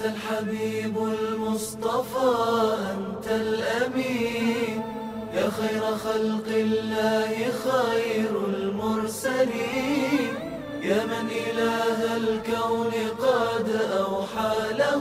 الحبيب المصطفى أنت الأمين، يا خير خلق الله خير المرسلين، يا من إله الكون قد أوحى له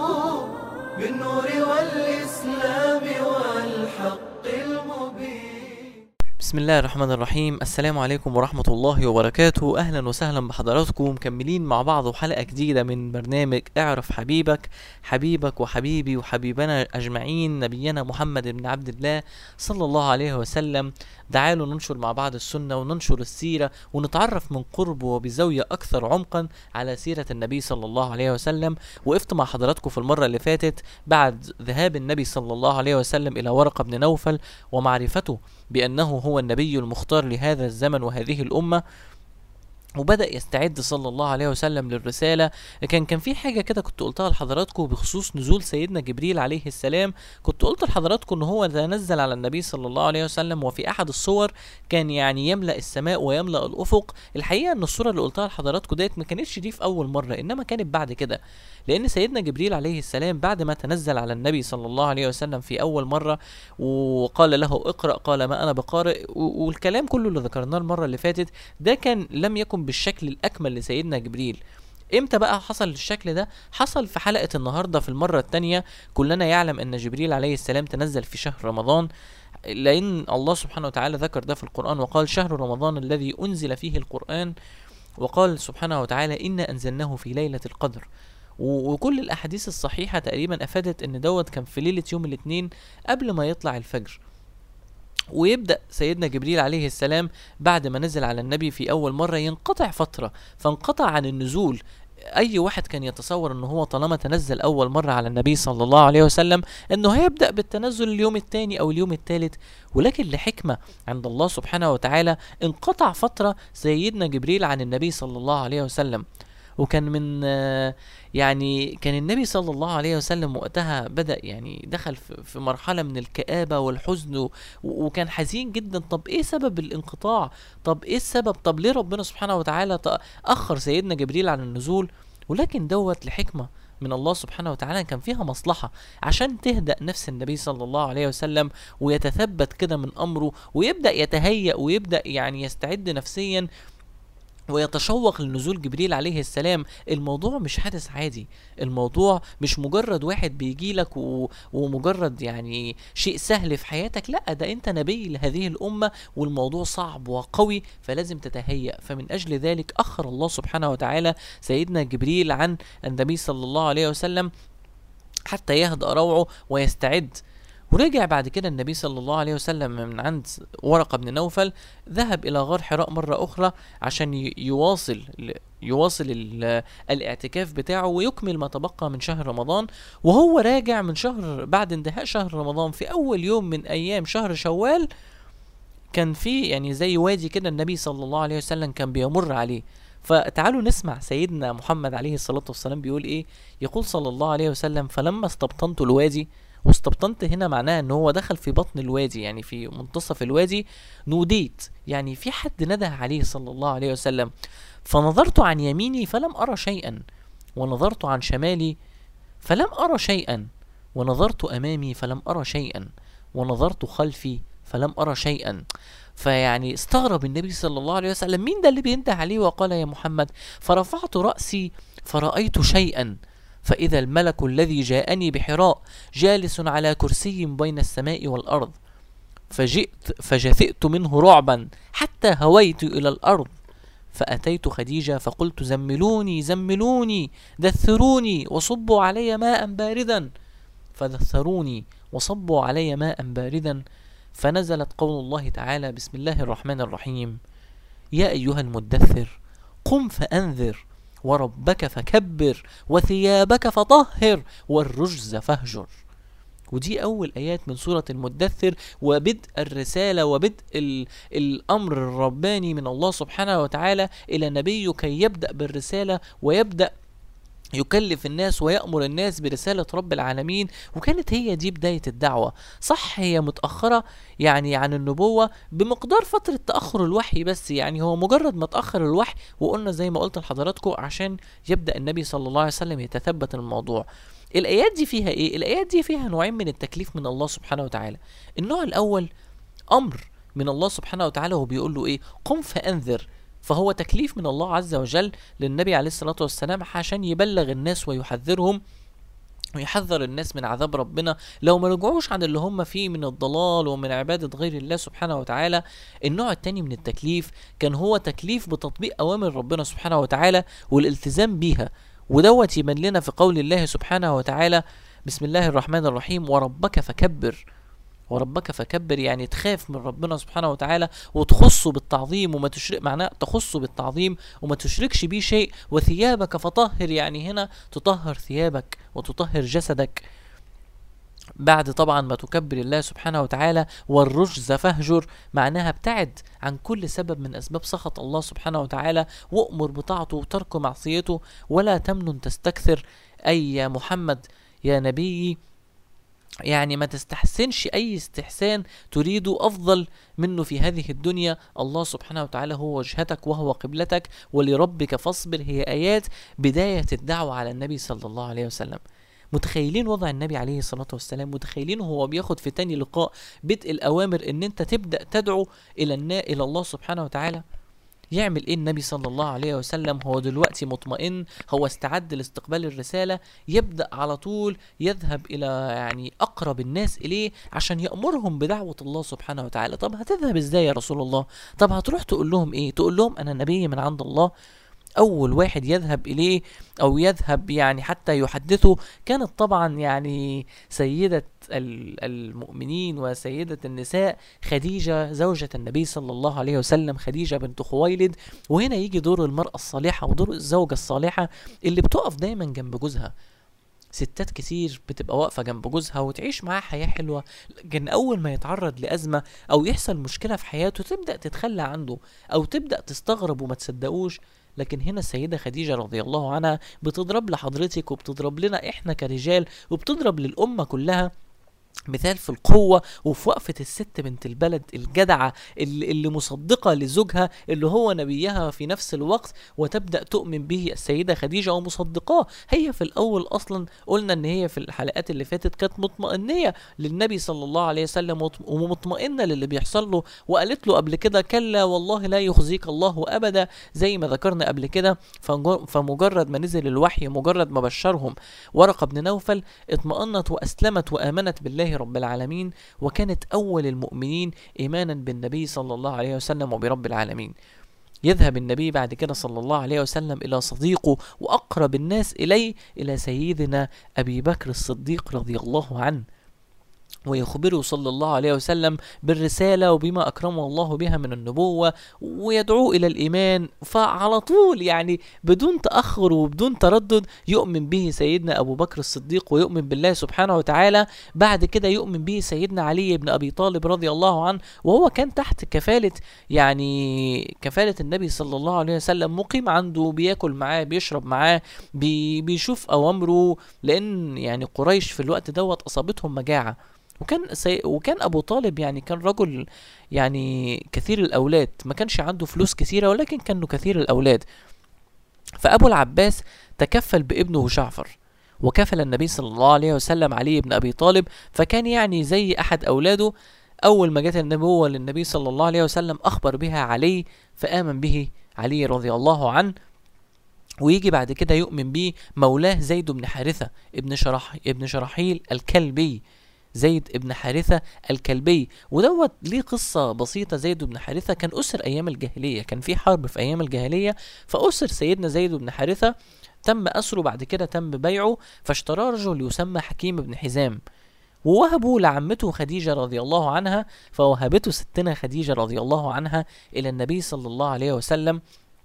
بالنور والإسلام والحق المبين. بسم الله الرحمن الرحيم. السلام عليكم ورحمة الله وبركاته. أهلا وسهلا بحضراتكم، مكملين مع بعض حلقة جديدة من برنامج اعرف حبيبك. حبيبك وحبيبي وحبيبنا أجمعين نبينا محمد بن عبد الله صلى الله عليه وسلم. تعالوا ننشر مع بعض السنة وننشر السيرة ونتعرف من قرب وبزاوية أكثر عمقا على سيرة النبي صلى الله عليه وسلم. وقفت مع حضراتكم في المرة اللي فاتت بعد ذهاب النبي صلى الله عليه وسلم إلى ورقة بن نوفل ومعرفته بأنه هو النبي المختار لهذا الزمن وهذه الأمة، وبدأ يستعد صلى الله عليه وسلم للرسالة. كان في حاجة كده كنت قلتها لحضراتكم بخصوص نزول سيدنا جبريل عليه السلام. كنت قلت لحضراتكم ان هو تنزل على النبي صلى الله عليه وسلم وفي احد الصور كان يعني يملأ السماء ويملأ الافق. الحقيقة ان الصورة اللي قلتها لحضراتكم ديت ما كانتش دي في اول مرة، انما كانت بعد كده، لان سيدنا جبريل عليه السلام بعد ما تنزل على النبي صلى الله عليه وسلم في اول مرة وقال له اقرأ، قال ما انا بقارئ، والكلام كله اللي ذكرناه المرة اللي فاتت ده كان لم يكن بالشكل الأكمل لسيدنا جبريل. امتى بقى حصل الشكل ده؟ حصل في حلقة النهاردة في المرة الثانية. كلنا يعلم ان جبريل عليه السلام تنزل في شهر رمضان، لأن الله سبحانه وتعالى ذكر ده في القرآن وقال شهر رمضان الذي أنزل فيه القرآن، وقال سبحانه وتعالى إنا أنزلناه في ليلة القدر. وكل الأحاديث الصحيحة تقريبا أفادت ان دوت كان في ليلة يوم الاثنين قبل ما يطلع الفجر. ويبدأ سيدنا جبريل عليه السلام بعد ما نزل على النبي في أول مرة ينقطع فترة، فانقطع عن النزول. أي واحد كان يتصور أنه هو طالما تنزل أول مرة على النبي صلى الله عليه وسلم أنه هيبدأ بالتنزل اليوم الثاني أو اليوم الثالث، ولكن لحكمة عند الله سبحانه وتعالى انقطع فترة سيدنا جبريل عن النبي صلى الله عليه وسلم. وكان من كان النبي صلى الله عليه وسلم وقتها بدأ دخل في مرحلة من الكآبة والحزن، وكان حزين جدا. طب ايه سبب الانقطاع؟ طب ايه السبب؟ طب ليه ربنا سبحانه وتعالى أخر سيدنا جبريل عن النزول؟ ولكن دوت لحكمة من الله سبحانه وتعالى كان فيها مصلحة عشان تهدأ نفس النبي صلى الله عليه وسلم ويتثبت كده من أمره ويبدأ يتهيأ ويبدأ يستعد نفسيا ويتشوق لنزول جبريل عليه السلام. الموضوع مش حادث عادي، الموضوع مش مجرد واحد بيجيلك ومجرد شيء سهل في حياتك، لا، ده انت نبي لهذه الأمة والموضوع صعب وقوي، فلازم تتهيأ. فمن أجل ذلك أخر الله سبحانه وتعالى سيدنا جبريل عن النبي صلى الله عليه وسلم حتى يهدأ روعه ويستعد. ورجع بعد كده النبي صلى الله عليه وسلم من عند ورقة بن نوفل، ذهب إلى غار حراء مرة أخرى عشان يواصل الاعتكاف بتاعه ويكمل ما تبقى من شهر رمضان. وهو راجع من بعد انتهاء شهر رمضان في أول يوم من أيام شهر شوال، كان في زي وادي كده النبي صلى الله عليه وسلم كان بيمر عليه. فتعالوا نسمع سيدنا محمد عليه الصلاة والسلام بيقول إيه. يقول صلى الله عليه وسلم فلما استبطنت الوادي، واستبطنت هنا معناها ان هو دخل في بطن الوادي، في منتصف الوادي، نوديت، في حد نده عليه صلى الله عليه وسلم. فنظرت عن يميني فلم أرى شيئا، ونظرت عن شمالي فلم أرى شيئا، ونظرت أمامي فلم أرى شيئا، ونظرت خلفي فلم أرى شيئا. استغرب النبي صلى الله عليه وسلم، مين ده اللي بينده عليه؟ وقال يا محمد. فرفعت رأسي فرأيت شيئا، فإذا الملك الذي جاءني بحراء جالس على كرسي بين السماء والأرض، فجثئت منه رعبا حتى هويت إلى الأرض، فأتيت خديجة فقلت زملوني زملوني دثروني وصبوا علي ماء باردا، فدثروني وصبوا علي ماء باردا. فنزلت قول الله تعالى بسم الله الرحمن الرحيم يا أيها المدثر قم فأنذر وربك فكبر وثيابك فطهر والرجز فاهجر. ودي أول آيات من سورة المدثر، وبدء الرسالة وبدء الأمر الرباني من الله سبحانه وتعالى إلى نبيه كي يبدأ بالرسالة ويبدأ يكلف الناس ويأمر الناس برسالة رب العالمين، وكانت هي دي بداية الدعوة. صح هي متأخرة يعني عن النبوة بمقدار فترة تأخر الوحي، بس يعني هو مجرد ما تأخر الوحي، وقلنا زي ما قلت لحضراتكم عشان يبدأ النبي صلى الله عليه وسلم يتثبت الموضوع. الآيات دي فيها ايه؟ الآيات دي فيها نوعين من التكليف من الله سبحانه وتعالى. النوع الأول أمر من الله سبحانه وتعالى، هو بيقول له ايه؟ قم فأنذر. فهو تكليف من الله عز وجل للنبي عليه الصلاة والسلام عشان يبلغ الناس ويحذرهم، ويحذر الناس من عذاب ربنا لو ما رجعوش عن اللي هم فيه من الضلال ومن عبادة غير الله سبحانه وتعالى. النوع التاني من التكليف كان هو تكليف بتطبيق أوامر ربنا سبحانه وتعالى والالتزام بيها، ودوت يبان لنا في قول الله سبحانه وتعالى: بسم الله الرحمن الرحيم: وربك فكبر. وربك فكبر يعني تخاف من ربنا سبحانه وتعالى وتخصه بالتعظيم، وما تشرك، معناه تخصه بالتعظيم وما تشركش بيه شيء. وثيابك فطهر، يعني هنا تطهر ثيابك وتطهر جسدك بعد طبعا ما تكبر الله سبحانه وتعالى. والرجز فاهجر، معناها ابتعد عن كل سبب من أسباب سخط الله سبحانه وتعالى، وأمر بطاعته وترك معصيته. ولا تمنن تستكثر، أي يا محمد يا نبي يعني ما تستحسنش أي استحسان تريد أفضل منه في هذه الدنيا. الله سبحانه وتعالى هو وجهتك وهو قبلتك، ولربك فاصبر هي آيات بداية الدعوة على النبي صلى الله عليه وسلم. متخيلين وضع النبي عليه الصلاة والسلام؟ متخيلين هو بياخد في تاني لقاء بدء الأوامر ان انت تبدأ تدعو إلى الله سبحانه وتعالى؟ يعمل ايه النبي صلى الله عليه وسلم؟ هو دلوقتي مطمئن، هو استعد لاستقبال الرسالة، يبدأ على طول يذهب الى يعني اقرب الناس اليه عشان يأمرهم بدعوة الله سبحانه وتعالى. طب هتذهب ازاي يا رسول الله؟ طب هتروح تقول لهم ايه؟ تقول لهم انا نبي من عند الله؟ اول واحد يذهب اليه او يذهب يعني حتى يحدثه كانت طبعا يعني سيدة المؤمنين وسيدة النساء خديجة زوجة النبي صلى الله عليه وسلم، خديجة بنت خويلد. وهنا يجي دور المرأة الصالحة ودور الزوجة الصالحة اللي بتقف دايما جنب جوزها. ستات كتير بتبقى واقفة جنب جوزها وتعيش معاه حياة حلوة، لكن أول ما يتعرض لأزمة أو يحصل مشكلة في حياته تبدأ تتخلى عنه أو تبدأ تستغرب وما تصدقوش. لكن هنا السيدة خديجة رضي الله عنها بتضرب لحضرتك وبتضرب لنا إحنا كرجال وبتضرب للأمة كلها مثال في القوة وفي وقفة الست بنت البلد الجدعة اللي مصدقة لزوجها اللي هو نبيها في نفس الوقت، وتبدأ تؤمن به السيدة خديجة ومصدقاه. هي في الأول أصلا قلنا إن هي في الحلقات اللي فاتت كانت مطمئنية للنبي صلى الله عليه وسلم ومطمئنة للي بيحصل له، وقالت له قبل كده: كلا والله لا يخزيك الله أبدا، زي ما ذكرنا قبل كده. فمجرد ما نزل الوحي، مجرد ما بشرهم ورقة بن نوفل، اطمأنت وأسلمت وآمنت بالله رب العالمين، وكانت أول المؤمنين إيمانا بالنبي صلى الله عليه وسلم وبرب العالمين. يذهب النبي بعد كده صلى الله عليه وسلم إلى صديقه وأقرب الناس إليه، إلى سيدنا أبي بكر الصديق رضي الله عنه، ويخبره صلى الله عليه وسلم بالرسالة وبما أكرمه الله بها من النبوة، ويدعوه إلى الإيمان. فعلى طول يعني بدون تأخر وبدون تردد يؤمن به سيدنا أبو بكر الصديق ويؤمن بالله سبحانه وتعالى. بعد كده يؤمن به سيدنا علي بن أبي طالب رضي الله عنه، وهو كان تحت كفالة يعني كفالة النبي صلى الله عليه وسلم، مقيم عنده، بياكل معاه، بيشرب معاه، بيشوف أوامره، لأن يعني قريش في الوقت دوت أصابتهم مجاعة. وكان ابو طالب يعني كان رجل يعني كثير الاولاد، ما كانش عنده فلوس كثيره ولكن كانه كثير الاولاد. فابو العباس تكفل بابنه جعفر، وكفل النبي صلى الله عليه وسلم علي بن ابي طالب، فكان يعني زي احد اولاده. اول ما جت النبوه للنبي صلى الله عليه وسلم اخبر بها علي، فامن به علي رضي الله عنه. ويجي بعد كده يؤمن به مولاه زيد بن حارثه ابن شرحيل الكلبي، زيد ابن حارثة الكلبي. ودوت ليه قصة بسيطة. زيد بن حارثة كان أسر أيام الجاهلية، كان في حرب في أيام الجاهلية، فأسر سيدنا زيد بن حارثة، تم أسره، بعد كده تم بيعه، فاشترى رجل يسمى حكيم بن حزام ووهبه لعمته خديجة رضي الله عنها، فوهبته ستنا خديجة رضي الله عنها إلى النبي صلى الله عليه وسلم.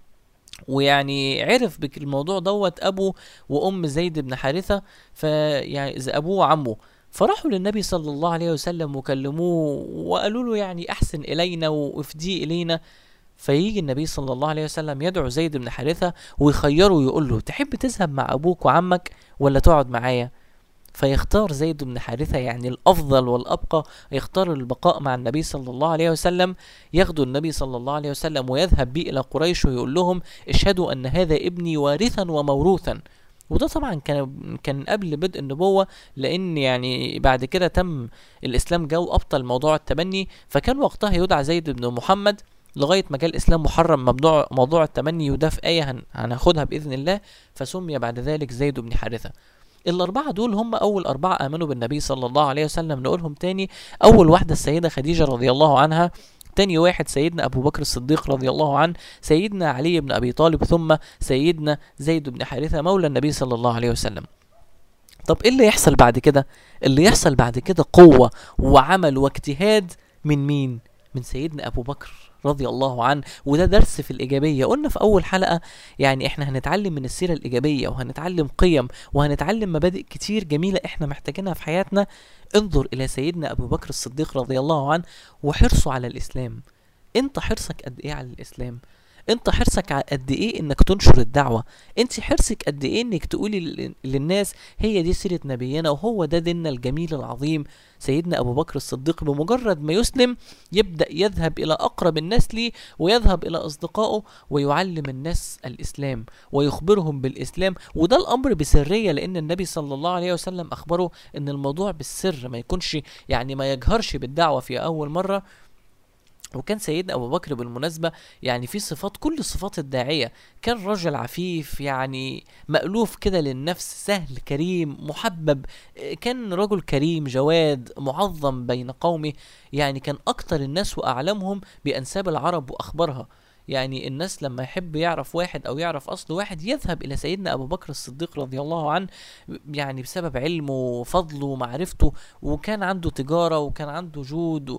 ويعني عرف بالموضوع دوت أبو وأم زيد بن حارثة، فيعني أبوه وعمه، فراحوا للنبي صلى الله عليه وسلم وكلموه وقالوا له يعني أحسن إلينا وافدي إلينا. فيجي النبي صلى الله عليه وسلم يدعو زيد بن حارثة ويخيره ويقول له تحب تذهب مع أبوك وعمك ولا تقعد معايا؟ فيختار زيد بن حارثة، يعني الأفضل والأبقى، يختار البقاء مع النبي صلى الله عليه وسلم. ياخدوا النبي صلى الله عليه وسلم ويذهب به إلى قريش ويقول لهم اشهدوا أن هذا ابني وارثا وموروثا. وده طبعا كان قبل بدء النبوة، لأن يعني بعد كده تم الإسلام جو أبطل موضوع التبني، فكان وقتها يدعى زيد بن محمد لغاية ما جاء الإسلام محرم موضوع التبني، وده في آية هناخدها بإذن الله، فسمي بعد ذلك زيد بن حارثة. الأربعة دول هم أول أربعة آمنوا بالنبي صلى الله عليه وسلم. نقولهم تاني: أول واحدة السيدة خديجة رضي الله عنها، تاني واحد سيدنا أبو بكر الصديق رضي الله عنه، سيدنا علي بن أبي طالب، ثم سيدنا زيد بن حارثة مولى النبي صلى الله عليه وسلم. طب إيه اللي يحصل بعد كده؟ اللي يحصل بعد كده قوة وعمل واجتهاد من مين؟ من سيدنا أبو بكر رضي الله عنه. وده درس في الإيجابية. قلنا في أول حلقة يعني إحنا هنتعلم من السيرة الإيجابية، وهنتعلم قيم، وهنتعلم مبادئ كتير جميلة إحنا محتاجينها في حياتنا. انظر إلى سيدنا أبو بكر الصديق رضي الله عنه وحرصه على الإسلام. أنت حرصك قد إيه على الإسلام؟ انت حرصك قد ايه انك تنشر الدعوة؟ انت حرصك قد ايه انك تقولي للناس هي دي سيرة نبينا وهو ده ديننا الجميل العظيم؟ سيدنا ابو بكر الصديق بمجرد ما يسلم يبدأ يذهب الى اقرب الناس ليه، ويذهب الى اصدقائه ويعلم الناس الاسلام ويخبرهم بالاسلام. وده الامر بسرية، لان النبي صلى الله عليه وسلم اخبره ان الموضوع بالسر، ما يكونش يعني ما يجهرش بالدعوة في اول مرة. وكان سيدنا أبو بكر بالمناسبة يعني في صفات، كل صفات الداعية. كان رجل عفيف، يعني مألوف كده للنفس، سهل كريم محبب. كان رجل كريم جواد معظم بين قومه، يعني كان أكتر الناس وأعلمهم بأنساب العرب وأخبارها. يعني الناس لما يحب يعرف واحد أو يعرف أصل واحد يذهب إلى سيدنا أبو بكر الصديق رضي الله عنه، يعني بسبب علمه وفضله ومعرفته. وكان عنده تجارة، وكان عنده جود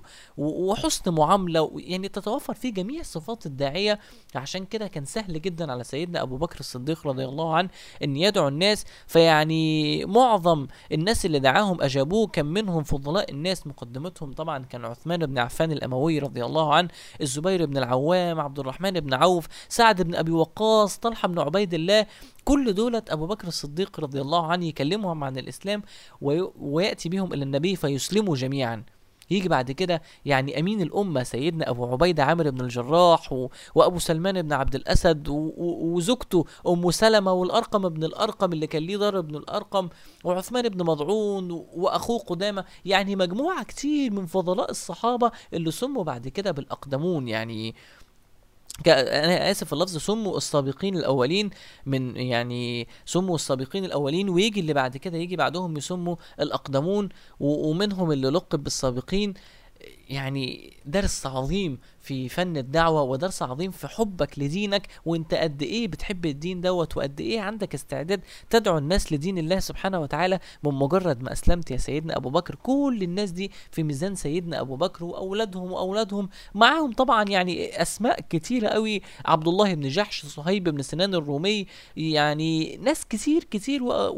وحسن معاملة، يعني تتوفر فيه جميع صفات الداعية. عشان كده كان سهل جدا على سيدنا أبو بكر الصديق رضي الله عنه أن يدعو الناس. فيعني معظم الناس اللي دعاهم أجابوه. كان منهم فضلاء الناس، مقدمتهم طبعا كان عثمان بن عفان الأموي رضي الله عنه، الزبير بن العوام، عبد الرحمن بن عوف، سعد بن أبي وقاص، طلحة بن عبيد الله. كل دولة أبو بكر الصديق رضي الله عنه يكلمهم عن الإسلام ويأتي بهم إلى النبي فيسلموا جميعا. يجي بعد كده يعني أمين الأمة سيدنا أبو عبيدة عامر بن الجراح، وأبو سلمان بن عبد الأسد، وزوجته أم سلمة، والأرقم بن الأرقم اللي كان ليه ضر بن الأرقم، وعثمان بن مضعون، وأخوه قدامة. يعني مجموعة كتير من فضلاء الصحابة اللي سموا بعد كده بالأقدمون. يعني انا اسف اللفظ، سموا السابقين الاولين، من يعني سموا السابقين الاولين، ويجي اللي بعد كده يجي بعدهم يسموا الاقدمون، ومنهم اللي لقب بالسابقين. يعني درس عظيم في فن الدعوة، ودرس عظيم في حبك لدينك، وانت قد ايه بتحب الدين دوت، وقد ايه عندك استعداد تدعو الناس لدين الله سبحانه وتعالى من مجرد ما اسلمت يا سيدنا ابو بكر. كل الناس دي في ميزان سيدنا ابو بكر، واولادهم معاهم طبعا يعني اسماء كتيرة قوي: عبد الله بن جحش، صهيب بن سنان الرومي، يعني ناس كتير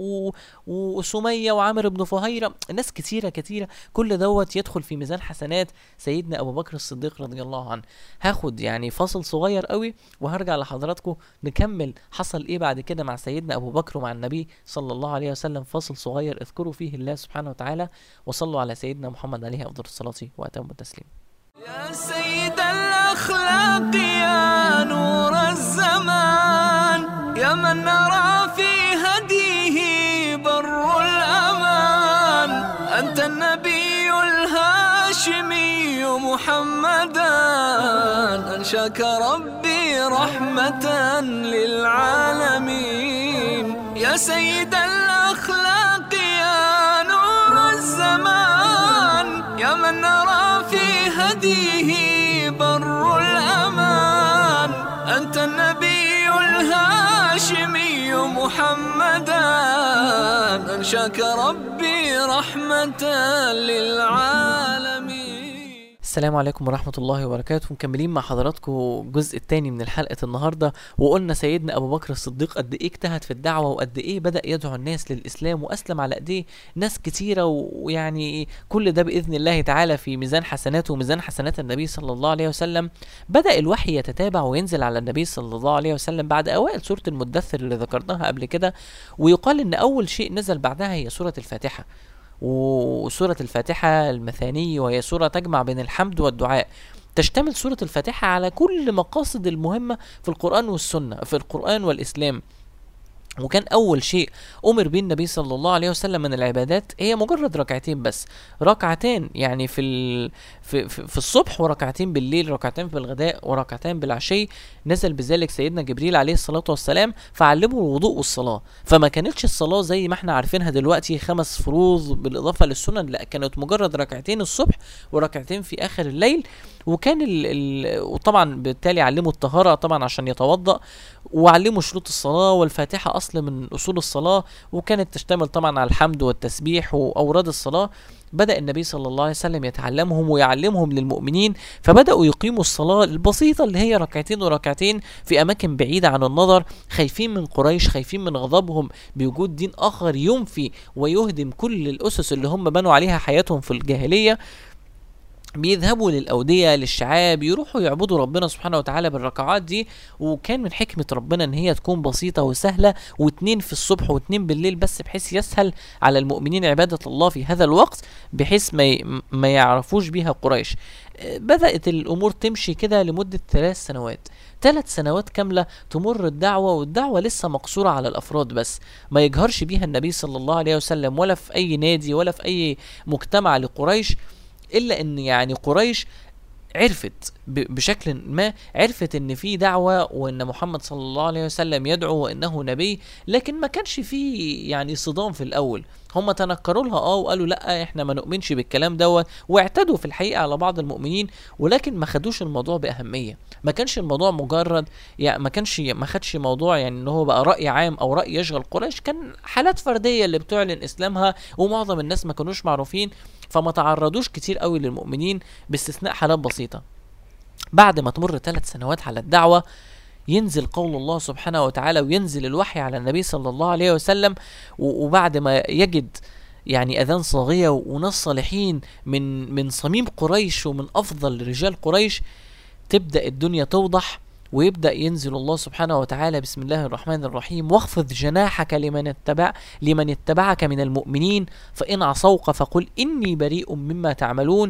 وسمية وعامر بن فهيرة، ناس كتيرة. كل دوت يدخل في ميزان حسنات سيدنا ابو بكر الصديق رضي الله عنه. هاخد يعني فاصل صغير قوي وهرجع لحضراتكم نكمل حصل ايه بعد كده مع سيدنا ابو بكر ومع النبي صلى الله عليه وسلم. فاصل صغير اذكروا فيه الله سبحانه وتعالى، وصلوا على سيدنا محمد عليه افضل الصلاة واتم التسليم. يا سيد الاخلاق يا نور الزمان، يا من نرى في هديه بر الامان، انت النبي الهاشمي محمدا، أنشاك ربي رحمة للعالمين. يا سيد الأخلاق يا نور الزمان، يا من نرى في هديه بر الأمان، أنت النبي الهاشمي محمدا، أنشاك ربي رحمة للعالمين. السلام عليكم ورحمة الله وبركاته. مكملين مع حضراتكم الجزء الثاني من الحلقة النهاردة، وقلنا سيدنا أبو بكر الصديق قد إيه اجتهد في الدعوة، وقد إيه بدأ يدعو الناس للإسلام، وأسلم على إيديه ناس كتيرة، ويعني كل ده بإذن الله تعالى في ميزان حسناته وميزان حسنات النبي صلى الله عليه وسلم. بدأ الوحي يتتابع وينزل على النبي صلى الله عليه وسلم بعد أوائل سورة المدثر اللي ذكرناها قبل كده، ويقال إن أول شيء نزل بعدها هي سورة الفاتحة. وسورة الفاتحة المثاني، وهي سورة تجمع بين الحمد والدعاء. تشتمل سورة الفاتحة على كل مقاصد المهمة في القرآن والسنة، في القرآن والإسلام. وكان أول شيء أمر به النبي صلى الله عليه وسلم من العبادات هي مجرد ركعتين بس، ركعتين يعني في الصبح، وركعتين بالليل، ركعتين في الغداء وركعتين بالعشي. نزل بذلك سيدنا جبريل عليه الصلاة والسلام فعلمه الوضوء والصلاة. فما كانتش الصلاة زي ما احنا عارفينها دلوقتي 5 فروض بالإضافة للسنن، لا، كانت مجرد ركعتين الصبح وركعتين في آخر الليل. وكان وطبعا بالتالي علموا الطهارة طبعا عشان يتوضأ، وعلموا شروط الصلاة، والفاتحة أصل من أصول الصلاة، وكانت تشتمل طبعا على الحمد والتسبيح وأوراد الصلاة. بدأ النبي صلى الله عليه وسلم يتعلمهم ويعلمهم للمؤمنين، فبدأوا يقيموا الصلاة البسيطة اللي هي ركعتين وركعتين في أماكن بعيدة عن النظر، خايفين من قريش، خايفين من غضبهم بوجود دين آخر ينفي ويهدم كل الأسس اللي هم بنوا عليها حياتهم في الجاهلية. بيذهبوا للأودية للشعاب، يروحوا يعبدوا ربنا سبحانه وتعالى بالركعات دي. وكان من حكمة ربنا ان هي تكون بسيطة وسهلة، و2 في الصبح و2 بالليل بس، بحيث يسهل على المؤمنين عبادة الله في هذا الوقت، بحيث ما يعرفوش بيها قريش. بدأت الأمور تمشي كده لمدة 3 سنوات. 3 سنوات كاملة تمر الدعوة، والدعوة لسه مقصورة على الأفراد بس، ما يجهرش بيها النبي صلى الله عليه وسلم ولا في أي نادي ولا في أي مجتمع لقريش، إلا أن يعني قريش عرفت بشكل ما، عرفت ان في دعوة وان محمد صلى الله عليه وسلم يدعو وانه نبي، لكن ما كانش فيه يعني صدام في الاول. هم تنكروا لها وقالوا لا احنا ما نؤمنش بالكلام دوت، واعتدوا في الحقيقة على بعض المؤمنين، ولكن ما خدوش الموضوع بأهمية. ما كانش الموضوع مجرد يعني ما خدش موضوع يعني ان هو بقى رأي عام او رأي يشغل قريش، كان حالات فردية اللي بتعلن اسلامها، ومعظم الناس ما كانوش معروفين، فما تعرضوش كتير قوي للمؤمنين باستثناء حالات بسيطة. بعد ما تمر 3 سنوات على الدعوة، ينزل قول الله سبحانه وتعالى وينزل الوحي على النبي صلى الله عليه وسلم. وبعد ما يجد يعني أذان صاغية وناس صالحين من صميم قريش ومن أفضل رجال قريش، تبدأ الدنيا توضح، ويبدأ ينزل الله سبحانه وتعالى بسم الله الرحمن الرحيم: واخفض جناحك لمن اتبعك من المؤمنين فإن عصوك فقل إني بريء مما تعملون.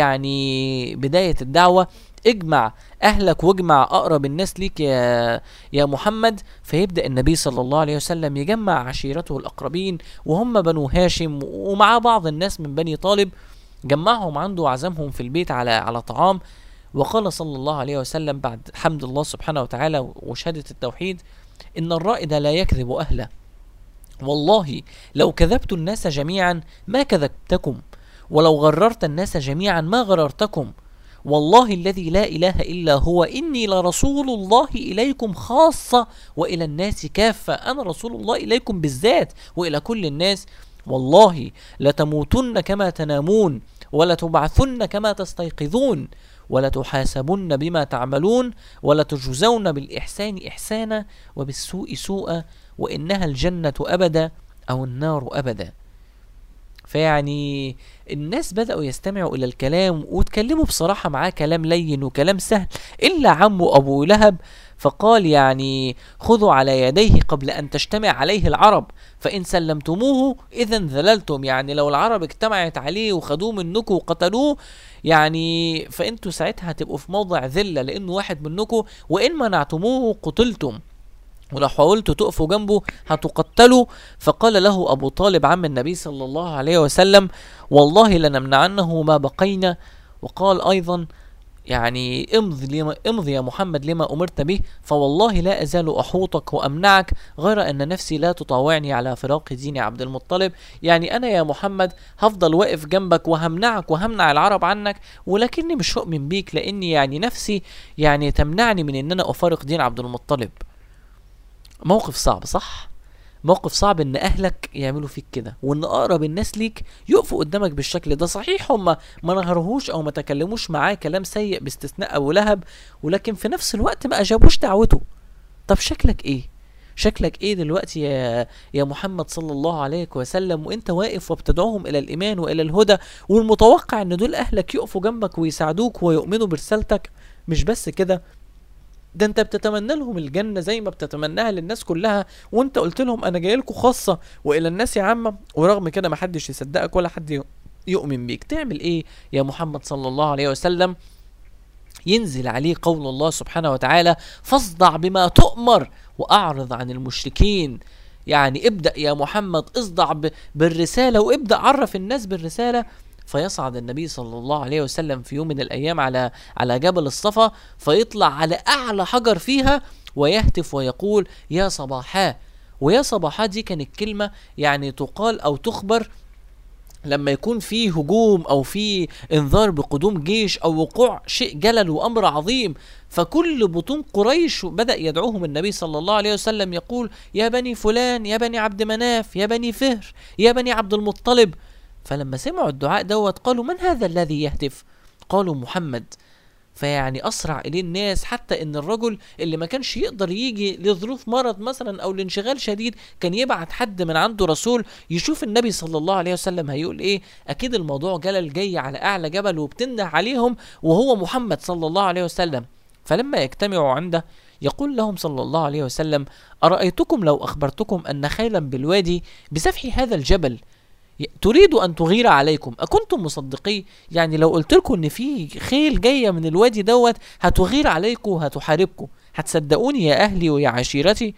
يعني بداية الدعوة، اجمع أهلك واجمع أقرب الناس ليك يا محمد. فيبدأ النبي صلى الله عليه وسلم يجمع عشيرته الأقربين، وهم بنو هاشم، ومع بعض الناس من بني طالب، جمعهم عنده وعزمهم في البيت على طعام. وقال صلى الله عليه وسلم بعد حمد الله سبحانه وتعالى وشهادة التوحيد: إن الرائد لا يكذب أهله، والله لو كذبت الناس جميعا ما كذبتكم، ولو غررت الناس جميعا ما غررتكم، والله الذي لا إله إلا هو إني لرسول الله إليكم خاصة وإلى الناس كافة. أنا رسول الله إليكم بالذات وإلى كل الناس. والله لتموتن كما تنامون، ولتبعثن كما تستيقظون، ولتحاسبن بما تعملون، ولتجزون بالإحسان إحسانا وبالسوء سوءا، وإنها الجنة أبدا أو النار أبدا. فيعني الناس بدأوا يستمعوا إلى الكلام وتكلموا بصراحة معاه كلام لين وكلام سهل، إلا عمه أبو لهب، فقال يعني: خذوا على يديه قبل أن تجتمع عليه العرب، فإن سلمتموه إذن ذللتم. يعني لو العرب اجتمعت عليه وخدوه منكم وقتلوه، يعني فإنتوا ساعتها هتبقوا في موضع ذلة، لأنه واحد منكم، وإن منعتموه قتلتم، ولو حاولتوا تقفوا جنبه هتقتلوا. فقال له أبو طالب عم النبي صلى الله عليه وسلم: والله لنمنعنه ما بقينا. وقال أيضا يعني: امضي يا محمد لما أمرت به، فوالله لا أزال أحوطك وأمنعك، غير أن نفسي لا تطاوعني على فراق دين عبد المطلب. يعني أنا يا محمد هفضل واقف جنبك وهمنعك وهمنع العرب عنك، ولكني مش هؤمن بيك، لأني يعني نفسي يعني تمنعني من أن أنا أفارق دين عبد المطلب. موقف صعب، صح؟ موقف صعب ان اهلك يعملوا فيك كده، وان اقرب الناس ليك يقفوا قدامك بالشكل ده. صحيح هم ما نهروهوش او ما تكلموش معاه كلام سيء باستثناء ابو لهب، ولكن في نفس الوقت ما اجابوش دعوته. طب شكلك ايه؟ شكلك ايه دلوقتي يا محمد صلى الله عليه وسلم، وانت واقف وبتدعوهم الى الايمان والى الهدى، والمتوقع ان دول اهلك يقفوا جنبك ويساعدوك ويؤمنوا برسالتك؟ مش بس كده، ده انت بتتمنى لهم الجنة زي ما بتتمناها للناس كلها، وانت قلت لهم انا جاي لكم خاصة والى الناس عامة، ورغم كده ما حدش يصدقك ولا حد يؤمن بيك. تعمل ايه يا محمد صلى الله عليه وسلم؟ ينزل عليه قول الله سبحانه وتعالى: فاصدع بما تؤمر واعرض عن المشركين. يعني ابدأ يا محمد، اصدع بالرسالة، وابدأ عرف الناس بالرسالة. فيصعد النبي صلى الله عليه وسلم في يوم من الأيام على جبل الصفا، فيطلع على أعلى حجر فيها ويهتف ويقول: يا صباحا. ويا صباحا دي كانت كلمة يعني تقال أو تخبر لما يكون في هجوم أو في انذار بقدوم جيش أو وقوع شيء جلل وأمر عظيم. فكل بطون قريش بدأ يدعوهم النبي صلى الله عليه وسلم، يقول: يا بني فلان، يا بني عبد مناف، يا بني فهر، يا بني عبد المطلب. فلما سمعوا الدعاء دوت قالوا: من هذا الذي يهتف؟ قالوا: محمد. فيعني أسرع إليه الناس، حتى إن الرجل اللي ما كانش يقدر يجي لظروف مرض مثلا أو لانشغال شديد كان يبعت حد من عنده رسول يشوف النبي صلى الله عليه وسلم هيقول إيه. أكيد الموضوع جلل جاي على أعلى جبل وبتنده عليهم وهو محمد صلى الله عليه وسلم. فلما يجتمعوا عنده يقول لهم صلى الله عليه وسلم: أرأيتكم لو أخبرتكم أن خيلا بالوادي بسفح هذا الجبل تريد أن تغير عليكم أكنتم مصدقي؟ يعني لو قلت لكم إن في خيل جاية من الوادي دوت هتغير عليكم وهتحاربكم، هتصدقوني يا أهلي ويا عشيرتي؟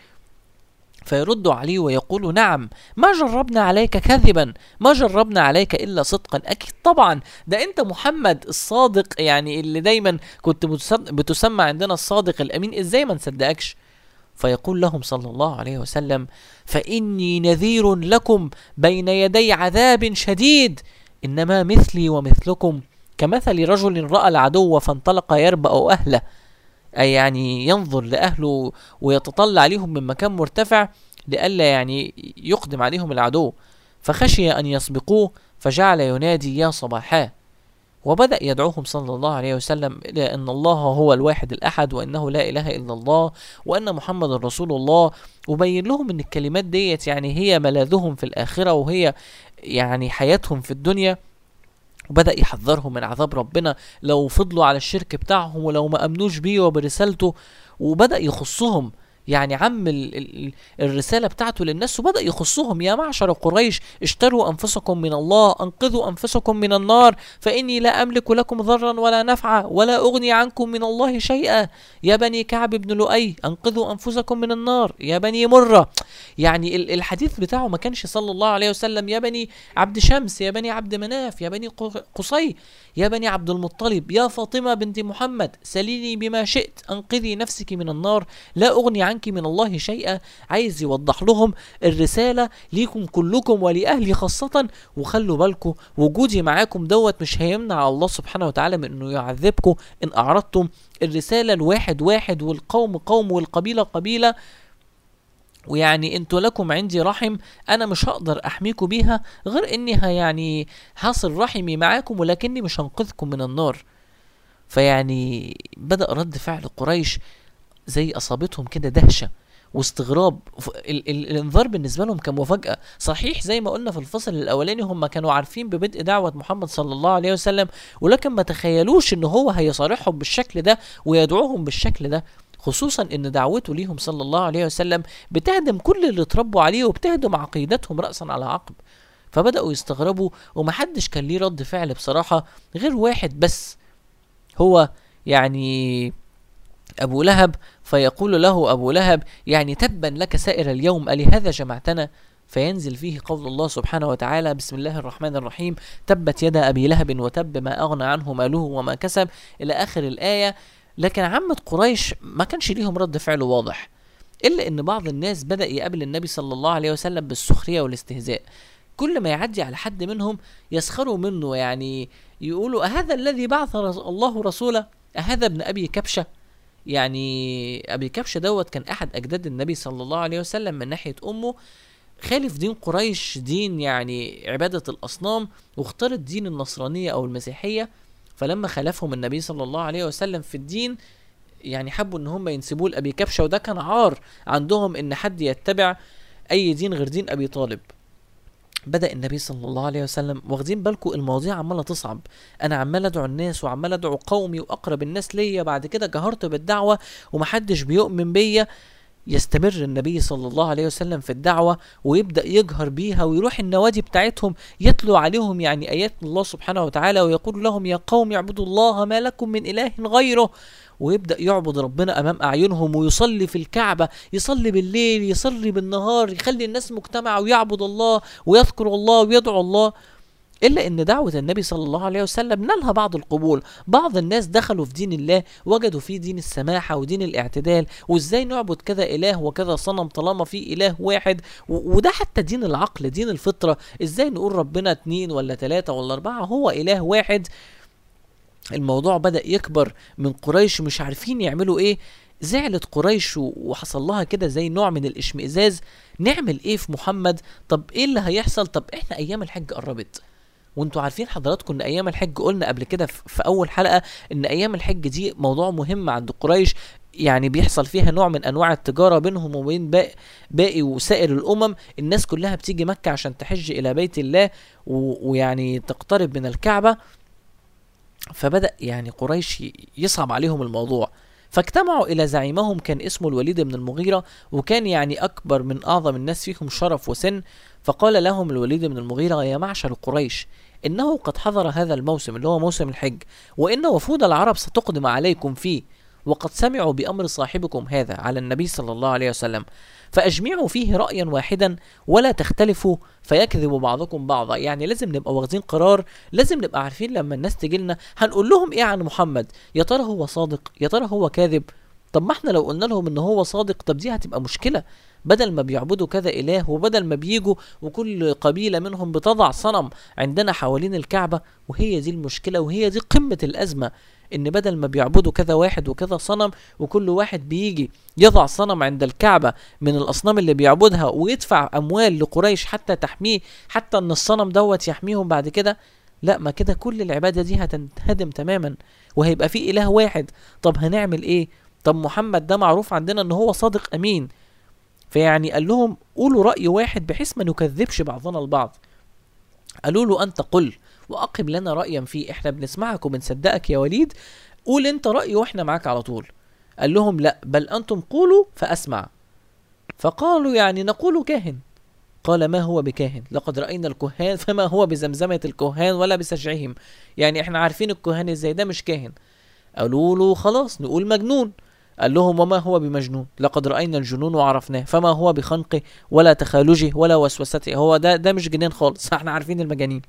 فيردوا عليه ويقولوا: نعم، ما جربنا عليك كذبا، ما جربنا عليك إلا صدقا. أكيد طبعا، ده أنت محمد الصادق، يعني اللي دايما كنت بتسمى عندنا الصادق الأمين، إزاي ما نصدقكش؟ فيقول لهم صلى الله عليه وسلم: فإني نذير لكم بين يدي عذاب شديد، إنما مثلي ومثلكم كمثل رجل رأى العدو فانطلق يربأ أهله، أي يعني ينظر لأهله ويتطلع عليهم من مكان مرتفع لئلا يعني يقدم عليهم العدو، فخشي أن يسبقوه فجعل ينادي: يا صباحا. وبدأ يدعوهم صلى الله عليه وسلم إلى أن الله هو الواحد الأحد، وأنه لا إله إلا الله، وأن محمد رسول الله. وبين لهم أن الكلمات ديت يعني هي ملاذهم في الآخرة، وهي يعني حياتهم في الدنيا. وبدأ يحذرهم من عذاب ربنا لو فضلوا على الشرك بتاعهم ولو ما أمنوش بيه وبرسالته. وبدأ يخصهم، يعني عم الرسالة بتاعته للناس، وبدأ يخصهم: يا معشر قريش، اشتروا أنفسكم من الله، أنقذوا أنفسكم من النار، فإني لا أملك لكم ضرا ولا نفعا ولا أغني عنكم من الله شيئا. يا بني كعب بن لؤي، أنقذوا أنفسكم من النار. يا بني مرة، يعني الحديث بتاعه ما كانش صلى الله عليه وسلم: يا بني عبد شمس، يا بني عبد مناف، يا بني قصي، يا بني عبد المطلب، يا فاطمة بنت محمد، سليني بما شئت، أنقذي نفسك من النار، لا أغني عنك من الله شيئا. عايز يوضح لهم الرسالة ليكم كلكم ولأهلي خاصة، وخلوا بالكم وجودي معاكم دوت مش هيمنع الله سبحانه وتعالى من انه يعذبكم ان اعرضتم. الرسالة الواحد واحد، والقوم قوم، والقبيلة قبيلة، ويعني انتوا لكم عندي رحم انا مش هقدر احميكم بيها غير اني يعني هصل رحمي معاكم، ولكني مش هنقذكم من النار. فيعني بدأ رد فعل قريش زي اصابتهم كده دهشة واستغراب. الانذار بالنسبة لهم كان مفاجأة. صحيح زي ما قلنا في الفصل الاولاني هم كانوا عارفين ببدء دعوة محمد صلى الله عليه وسلم، ولكن ما تخيلوش ان هو هيصارحهم بالشكل ده ويدعوهم بالشكل ده، خصوصا ان دعوته ليهم صلى الله عليه وسلم بتهدم كل اللي اتربوا عليه وبتهدم عقيدتهم رأسا على عقب. فبدأوا يستغربوا، ومحدش كان ليه رد فعل بصراحة غير واحد بس، هو يعني أبو لهب. فيقول له أبو لهب: يعني تبا لك سائر اليوم، ألهذا جمعتنا؟ فينزل فيه قول الله سبحانه وتعالى: بسم الله الرحمن الرحيم: تبت يدا أبي لهب وتب، ما أغنى عنه ماله وما كسب، إلى آخر الآية. لكن عامة قريش ما كانش ليهم رد فعل واضح، إلا إن بعض الناس بدأ يقابل النبي صلى الله عليه وسلم بالسخرية والاستهزاء. كل ما يعدي على حد منهم يسخروا منه، يعني يقولوا: أهذا الذي بعث الله رسوله؟ أهذا ابن أبي كبشة؟ يعني أبي كبشة دوت كان أحد أجداد النبي صلى الله عليه وسلم من ناحية أمه، خالف دين قريش، دين يعني عبادة الأصنام، واختار الدين النصرانية أو المسيحية. فلما خالفهم النبي صلى الله عليه وسلم في الدين، يعني حبوا ان هم ينسبوه لأبي كبشة، وده كان عار عندهم ان حد يتبع اي دين غير دين ابي طالب. بدأ النبي صلى الله عليه وسلم، واخدين بالكم المواضيع عمالة تصعب، انا عمال ادعو الناس وعمال ادعو قومي واقرب الناس ليا، بعد كده جهرت بالدعوة ومحدش بيؤمن بيا. يستمر النبي صلى الله عليه وسلم في الدعوة ويبدأ يجهر بيها، ويروح النوادي بتاعتهم يتلو عليهم يعني آيات الله سبحانه وتعالى، ويقول لهم يا قوم اعبدوا الله ما لكم من إله غيره، ويبدأ يعبد ربنا أمام أعينهم، ويصلي في الكعبة، يصلي بالليل يصلي بالنهار، يخلي الناس مجتمعة ويعبد الله ويذكر الله ويدعو الله. إلا إن دعوة النبي صلى الله عليه وسلم نالها بعض القبول. بعض الناس دخلوا في دين الله، وجدوا فيه دين السماحة ودين الاعتدال، وإزاي نعبد كذا إله وكذا صنم طالما في إله واحد، وده حتى دين العقل، دين الفطرة. إزاي نقول ربنا 2 ولا 3 ولا 4، هو إله واحد. الموضوع بدأ يكبر من قريش، مش عارفين يعملوا إيه. زعلت قريش وحصل لها كده زي نوع من الاشمئزاز. نعمل إيه في محمد؟ طب إيه اللي هيحصل؟ طب إحنا أيام الحج قربت، وانتوا عارفين حضراتكم ان ايام الحج قلنا قبل كده في اول حلقة ان ايام الحج دي موضوع مهم عند قريش، يعني بيحصل فيها نوع من انواع التجارة بينهم وبين باقي وسائر الامم. الناس كلها بتيجي مكة عشان تحج الى بيت الله ويعني تقترب من الكعبة. فبدأ يعني قريش يصعب عليهم الموضوع، فاجتمعوا الى زعيمهم كان اسمه الوليد بن المغيرة، وكان يعني اكبر من اعظم الناس فيهم شرف وسن. فقال لهم الوليد بن المغيرة يا معشر قريش، إنه قد حضر هذا الموسم اللي هو موسم الحج، وإن وفود العرب ستقدم عليكم فيه، وقد سمعوا بأمر صاحبكم هذا على النبي صلى الله عليه وسلم، فأجمعوا فيه رأيا واحدا ولا تختلفوا فيكذب بعضكم بعضا. يعني لازم نبقى واخدين قرار، لازم نبقى عارفين لما الناس تجي لنا هنقول لهم إيه عن محمد، يا ترى هو صادق يا ترى هو كاذب. طب ما احنا لو قلنا لهم إن هو صادق، طب دي هتبقى مشكلة، بدل ما بيعبدوا كذا إله، وبدل ما بيجوا وكل قبيلة منهم بتضع صنم عندنا حوالين الكعبة. وهي دي المشكلة، وهي دي قمة الأزمة، إن بدل ما بيعبدوا كذا واحد وكذا صنم، وكل واحد بيجي يضع صنم عند الكعبة من الأصنام اللي بيعبدها، ويدفع أموال لقريش حتى تحميه، حتى إن الصنم دوت يحميهم بعد كده. لا، ما كده كل العبادة دي هتنهدم تماما، وهيبقى في إله واحد. طب هنعمل إيه؟ طب محمد ده معروف عندنا إن هو صادق أمين، فيعني قال لهم قولوا رأي واحد بحيث ما نكذبش بعضنا البعض. قالوا له أنت قل وأقم لنا رأيا فيه، احنا بنسمعك وبنصدقك يا وليد، قول انت رأي واحنا معاك على طول. قال لهم لا، بل أنتم قولوا فأسمع. فقالوا يعني نقول كاهن. قال ما هو بكاهن؟ لقد رأينا الكهان فما هو بزمزمة الكهان ولا بسجعهم، يعني احنا عارفين الكهان ازاي، ده مش كاهن. قالوا له خلاص نقول مجنون. قال لهم وما هو بمجنون؟ لقد رأينا الجنون وعرفناه، فما هو بخنقه ولا تخالجه ولا وسوسته، هو ده مش جنين خالص، احنا عارفين المجانين.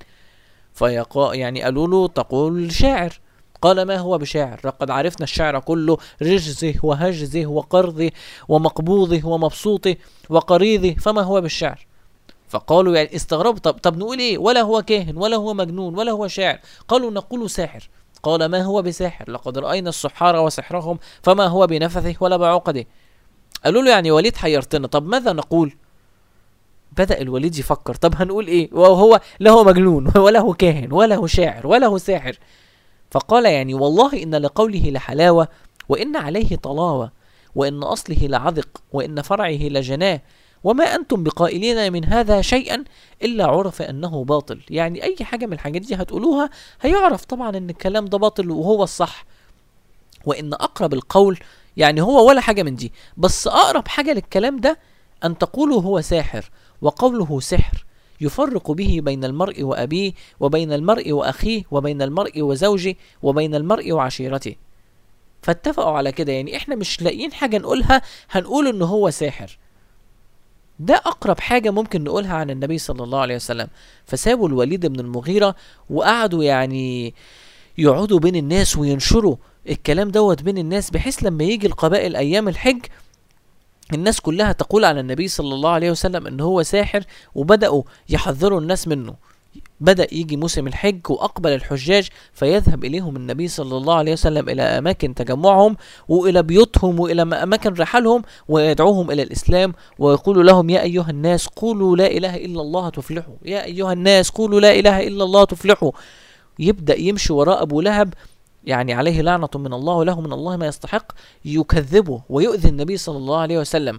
يعني قالوا له تقول شاعر. قال ما هو بشاعر؟ لقد عرفنا الشعر كله، رجزه وهجزه وقرضه ومقبوضه ومبسوطه وقريضه، فما هو بالشعر؟ فقالوا يعني استغربوا، طب نقول ايه؟ ولا هو كاهن ولا هو مجنون ولا هو شاعر. قالوا نقول ساحر. قال ما هو بساحر؟ لقد رأينا السحار وسحرهم، فما هو بنفثه ولا بعقده. قالوا له يعني وليد حيرتنا، طب ماذا نقول؟ بدأ الوليد يفكر، طب هنقول ايه وهو لا هو مجنون ولا هو كاهن ولا هو شاعر ولا هو ساحر؟ فقال يعني والله إن لقوله لحلاوة، وإن عليه طلاوة، وإن أصله لعذق، وإن فرعه لجناه، وما أنتم بقائلين من هذا شيئا إلا عرف أنه باطل. يعني أي حاجة من الحاجات دي هتقولوها هيعرف طبعا أن الكلام ده باطل وهو الصح. وإن أقرب القول، يعني هو ولا حاجة من دي، بس أقرب حاجة للكلام ده أن تقولوا هو ساحر، وقوله سحر يفرق به بين المرء وأبيه، وبين المرء وأخيه، وبين المرء وزوجه، وبين المرء وعشيرته. فاتفقوا على كده، يعني احنا مش لاقيين حاجة نقولها هنقول انه هو ساحر. ده أقرب حاجة ممكن نقولها عن النبي صلى الله عليه وسلم. فسابوا الوليد بن المغيرة وقعدوا يعني يقعدوا بين الناس وينشروا الكلام دوت بين الناس، بحيث لما يجي القبائل أيام الحج الناس كلها تقول على النبي صلى الله عليه وسلم إن هو ساحر، وبدأوا يحذروا الناس منه. بدأ يجي موسم الحج وأقبل الحجاج، فيذهب إليهم النبي صلى الله عليه وسلم إلى أماكن تجمعهم وإلى بيوتهم وإلى أماكن رحلهم، ويدعوهم إلى الإسلام ويقول لهم: يا أيها الناس قولوا لا إله إلا الله تفلحوا، يا أيها الناس قولوا لا إله إلا الله تفلحوا. يبدأ يمشي وراء أبو لهب، يعني عليه لعنة من الله وله من الله ما يستحق، يكذبه ويؤذي النبي صلى الله عليه وسلم.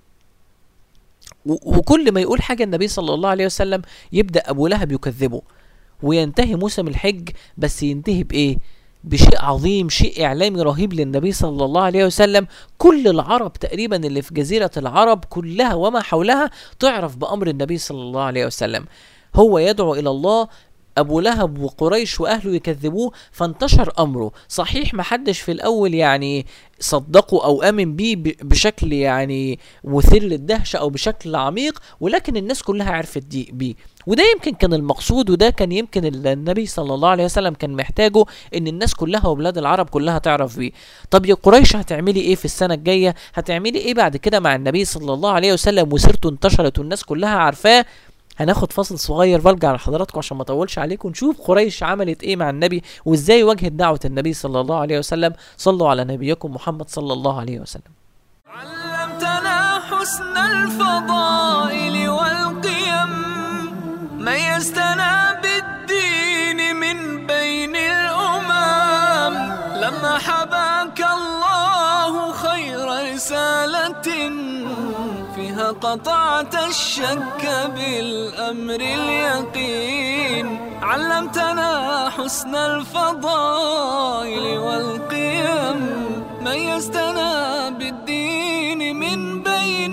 وكل ما يقول حاجة النبي صلى الله عليه وسلم يبدأ أبو لهب يكذبه، وينتهي موسم الحج، بس ينتهي بإيه؟ بشيء عظيم، شيء إعلامي رهيب للنبي صلى الله عليه وسلم. كل العرب تقريبا اللي في جزيرة العرب كلها وما حولها تعرف بأمر النبي صلى الله عليه وسلم. هو يدعو إلى الله، أبو لهب وقريش وأهله يكذبوه، فانتشر أمره. صحيح محدش في الأول يعني صدقه أو آمن بيه بشكل يعني مثير للدهشة أو بشكل عميق، ولكن الناس كلها عرفت بيه. وده يمكن كان المقصود، وده كان يمكن النبي صلى الله عليه وسلم كان محتاجه، ان الناس كلها وبلاد العرب كلها تعرف بيه. طب يا قريش هتعملي ايه في السنة الجاية؟ هتعملي ايه بعد كده مع النبي صلى الله عليه وسلم وسيرته انتشرت والناس كلها عارفاه؟ هناخد فاصل صغير وارجع لحضراتكم عشان ما اطولش عليكم، نشوف قريش عملت ايه مع النبي وازاي واجهت دعوة النبي صلى الله عليه وسلم. صلوا على نبيكم محمد صلى الله عليه وسلم. علمتنا حسن الفضائل والقيم، ميزتنا بالدين من بين الأمم، لما حباك الله خير رسالة فيها قطعت الشك بالأمر اليقين. علمتنا حسن الفضائل والقيم، ميزتنا بالدين من بين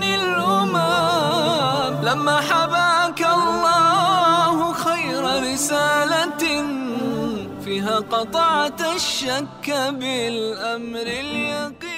الأمم، لما حباك الله خير رسالة فيها قطعت الشك بالأمر اليقين.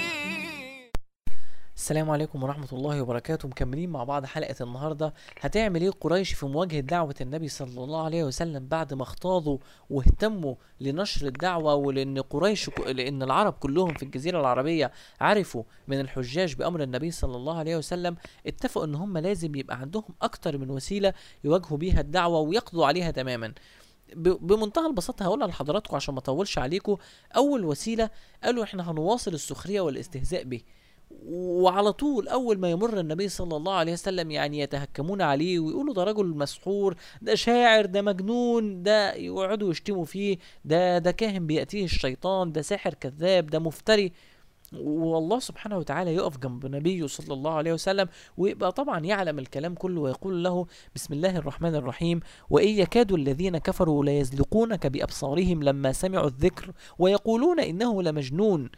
السلام عليكم ورحمة الله وبركاته. مكملين مع بعض حلقة النهاردة. هتعمل ايه قريش في مواجهة دعوة النبي صلى الله عليه وسلم بعد ما اختاضوا واهتموا لنشر الدعوة، ولان لان العرب كلهم في الجزيرة العربية عرفوا من الحجاج بأمر النبي صلى الله عليه وسلم، اتفقوا ان هم لازم يبقى عندهم اكتر من وسيلة يواجهوا بيها الدعوة ويقضوا عليها تماما. بمنتهى البساطة هقولها لحضراتكم عشان ما اطولش عليكم. اول وسيلة قالوا احنا هنواصل السخرية والاستهزاء به، وعلى طول اول ما يمر النبي صلى الله عليه وسلم يعني يتهكمون عليه ويقولوا ده رجل مسحور، ده شاعر، ده مجنون، ده يقعدوا يشتموا فيه، ده كاهن بيأتيه الشيطان، ده ساحر كذاب، ده مفتري. والله سبحانه وتعالى يقف جنب نبيه صلى الله عليه وسلم ويبقى طبعا يعلم الكلام كله، ويقول له: بسم الله الرحمن الرحيم: وإن يكاد الذين كفروا ليزلقونك بأبصارهم لما سمعوا الذكر ويقولون إنه لمجنون.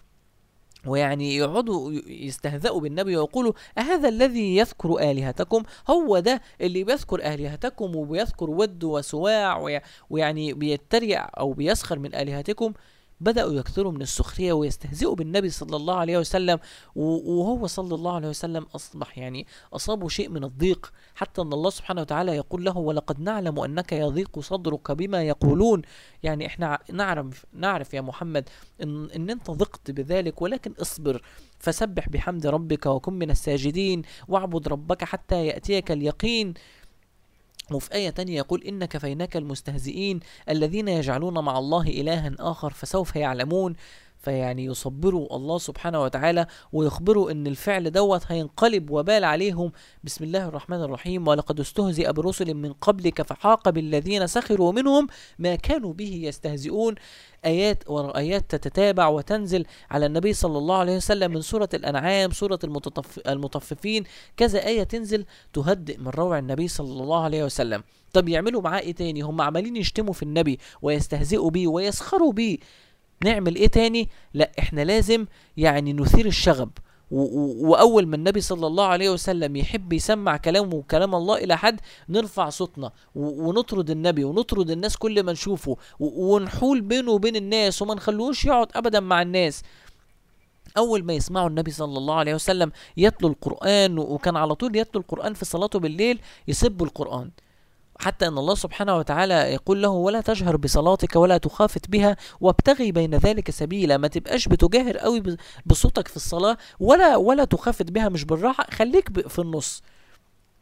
ويعني يقعدوا يستهزئوا بالنبي ويقولوا: أهذا الذي يذكر آلهتكم؟ هو ده اللي بيذكر آلهتكم وبيذكر ود وسواع ويعني بيتريق أو بيسخر من آلهتكم. بدأوا يكثروا من السخرية ويستهزئوا بالنبي صلى الله عليه وسلم، وهو صلى الله عليه وسلم أصبح يعني أصابه شيء من الضيق، حتى أن الله سبحانه وتعالى يقول له: ولقد نعلم أنك يضيق صدرك بما يقولون. يعني إحنا نعرف يا محمد إن أنت ضقت بذلك، ولكن اصبر، فسبح بحمد ربك وكن من الساجدين واعبد ربك حتى يأتيك اليقين. وفي آية تانية يقول: إن كفيناك المستهزئين الذين يجعلون مع الله إلها آخر فسوف يعلمون. فيعني يصبروا الله سبحانه وتعالى ويخبروا ان الفعل دوت هينقلب وبال عليهم. بسم الله الرحمن الرحيم: ولقد استهزئ برسل من قبلك فحاق بالذين سخروا منهم ما كانوا به يستهزئون. آيات ورآيات تتتابع وتنزل على النبي صلى الله عليه وسلم من سورة الأنعام، سورة المطففين، كذا آية تنزل تهدئ من روع النبي صلى الله عليه وسلم. طب يعملوا معاه ايه تاني؟ هم عمالين يشتموا في النبي ويستهزئوا بيه ويسخروا بيه، نعمل ايه تاني؟ لا احنا لازم يعني نثير الشغب، واول ما النبي صلى الله عليه وسلم يحب يسمع كلامه وكلام الله الى حد نرفع صوتنا ونطرد النبي ونطرد الناس كل ما نشوفه ونحول بينه وبين الناس وما نخلوش يقعد ابدا مع الناس. اول ما يسمعوا النبي صلى الله عليه وسلم يتلو القرآن، وكان على طول يتلو القرآن في صلاته بالليل، يسبوا القرآن، حتى ان الله سبحانه وتعالى يقول له: ولا تجهر بصلاتك ولا تخافت بها وابتغي بين ذلك سبيلا. ما تبقاش بتجاهر قوي بصوتك في الصلاة ولا تخافت بها، مش بالراحة، خليك في النص.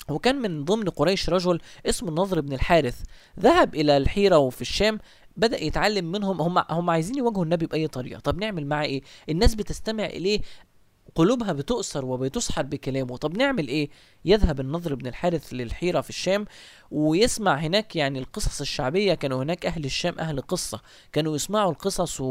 وكان من ضمن قريش رجل اسمه النضر بن الحارث، ذهب إلى الحيرة وفي الشام، بدأ يتعلم منهم. هم عايزين يواجهوا النبي بأي طريقة. طب نعمل معاه إيه؟ الناس بتستمع إليه، قلوبها بتؤثر وبتسحر بكلامه. طب نعمل ايه؟ يذهب النضر بن الحارث للحيرة في الشام ويسمع هناك يعني القصص الشعبية. كانوا هناك أهل الشام أهل قصة، كانوا يسمعوا القصص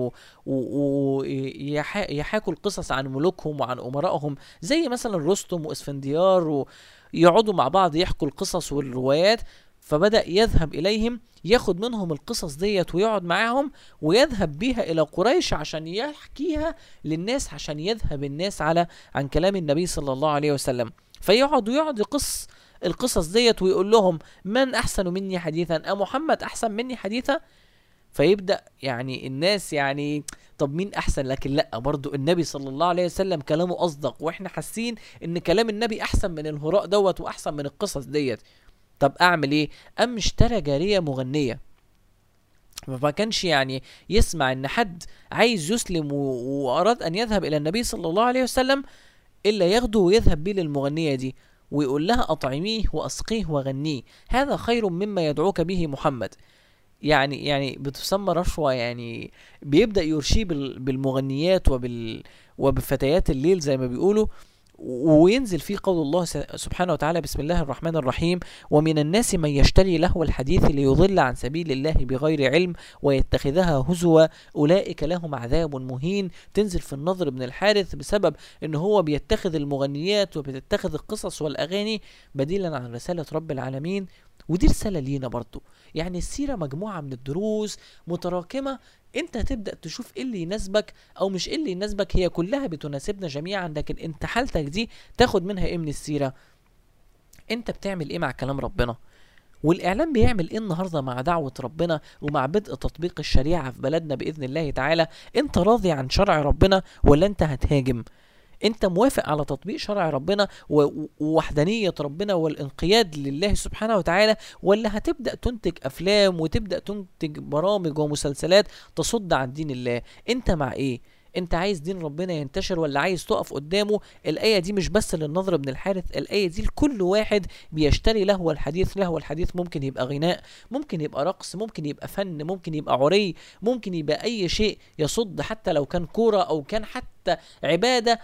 ويحاكوا القصص عن ملوكهم وعن أمرائهم، زي مثلا رستم وإسفنديار، ويقعدوا مع بعض يحكوا القصص والروايات. فبدأ يذهب إليهم، ياخد منهم القصص ديت ويقعد معاهم، ويذهب بيها إلى قريش عشان يحكيها للناس، عشان يذهب الناس عن كلام النبي صلى الله عليه وسلم. فيقعد يقص القصص ديت ويقول لهم: من أحسن مني حديثا؟ محمد أحسن مني حديثا؟ فيبدأ يعني الناس يعني طب مين أحسن؟ لكن لأ، برضو النبي صلى الله عليه وسلم كلامه أصدق، وإحنا حاسين إن كلام النبي أحسن من الهراء دوت وأحسن من القصص ديت. طب اعمل ايه؟ اشترى جارية مغنية. فما كانش يعني يسمع ان حد عايز يسلم واراد ان يذهب الى النبي صلى الله عليه وسلم الا ياخده ويذهب بيه للمغنية دي ويقول لها: اطعميه واسقيه وغنيه، هذا خير مما يدعوك به محمد. يعني بتسمى رشوة. يعني بيبدأ يرشيه بالمغنيات وبفتيات الليل زي ما بيقولوا. وينزل فيه قول الله سبحانه وتعالى: بسم الله الرحمن الرحيم: ومن الناس من يشتري لهو الحديث ليضل عن سبيل الله بغير علم ويتخذها هزوا أولئك لهم عذاب مهين. تنزل في النضر بن الحارث بسبب ان هو بيتخذ المغنيات وبيتخذ القصص والأغاني بديلا عن رسالة رب العالمين. ودي رسالة لينا برضو. يعني السيرة مجموعة من الدروس متراكمة، انت هتبدأ تشوف ايه اللي يناسبك او مش ايه اللي يناسبك. هي كلها بتناسبنا جميعا، لكن انت حالتك دي تاخد منها ايه من السيرة. انت بتعمل ايه مع كلام ربنا؟ والاعلام بيعمل ايه النهاردة مع دعوة ربنا ومع بدء تطبيق الشريعة في بلدنا بإذن الله تعالى؟ انت راضي عن شرع ربنا ولا انت هتهاجم؟ انت موافق على تطبيق شرع ربنا ووحدانية ربنا والانقياد لله سبحانه وتعالى، ولا هتبدأ تنتج افلام وتبدأ تنتج برامج ومسلسلات تصد عن دين الله؟ انت مع ايه؟ انت عايز دين ربنا ينتشر ولا عايز تقف قدامه؟ الآية دي مش بس للنضر بن الحارث، الآية دي لكل واحد بيشتري لهو الحديث. لهو الحديث ممكن يبقى غناء، ممكن يبقى رقص، ممكن يبقى فن، ممكن يبقى عري، ممكن يبقى اي شيء يصد، حتى لو كان كورة او كان حتى عبادة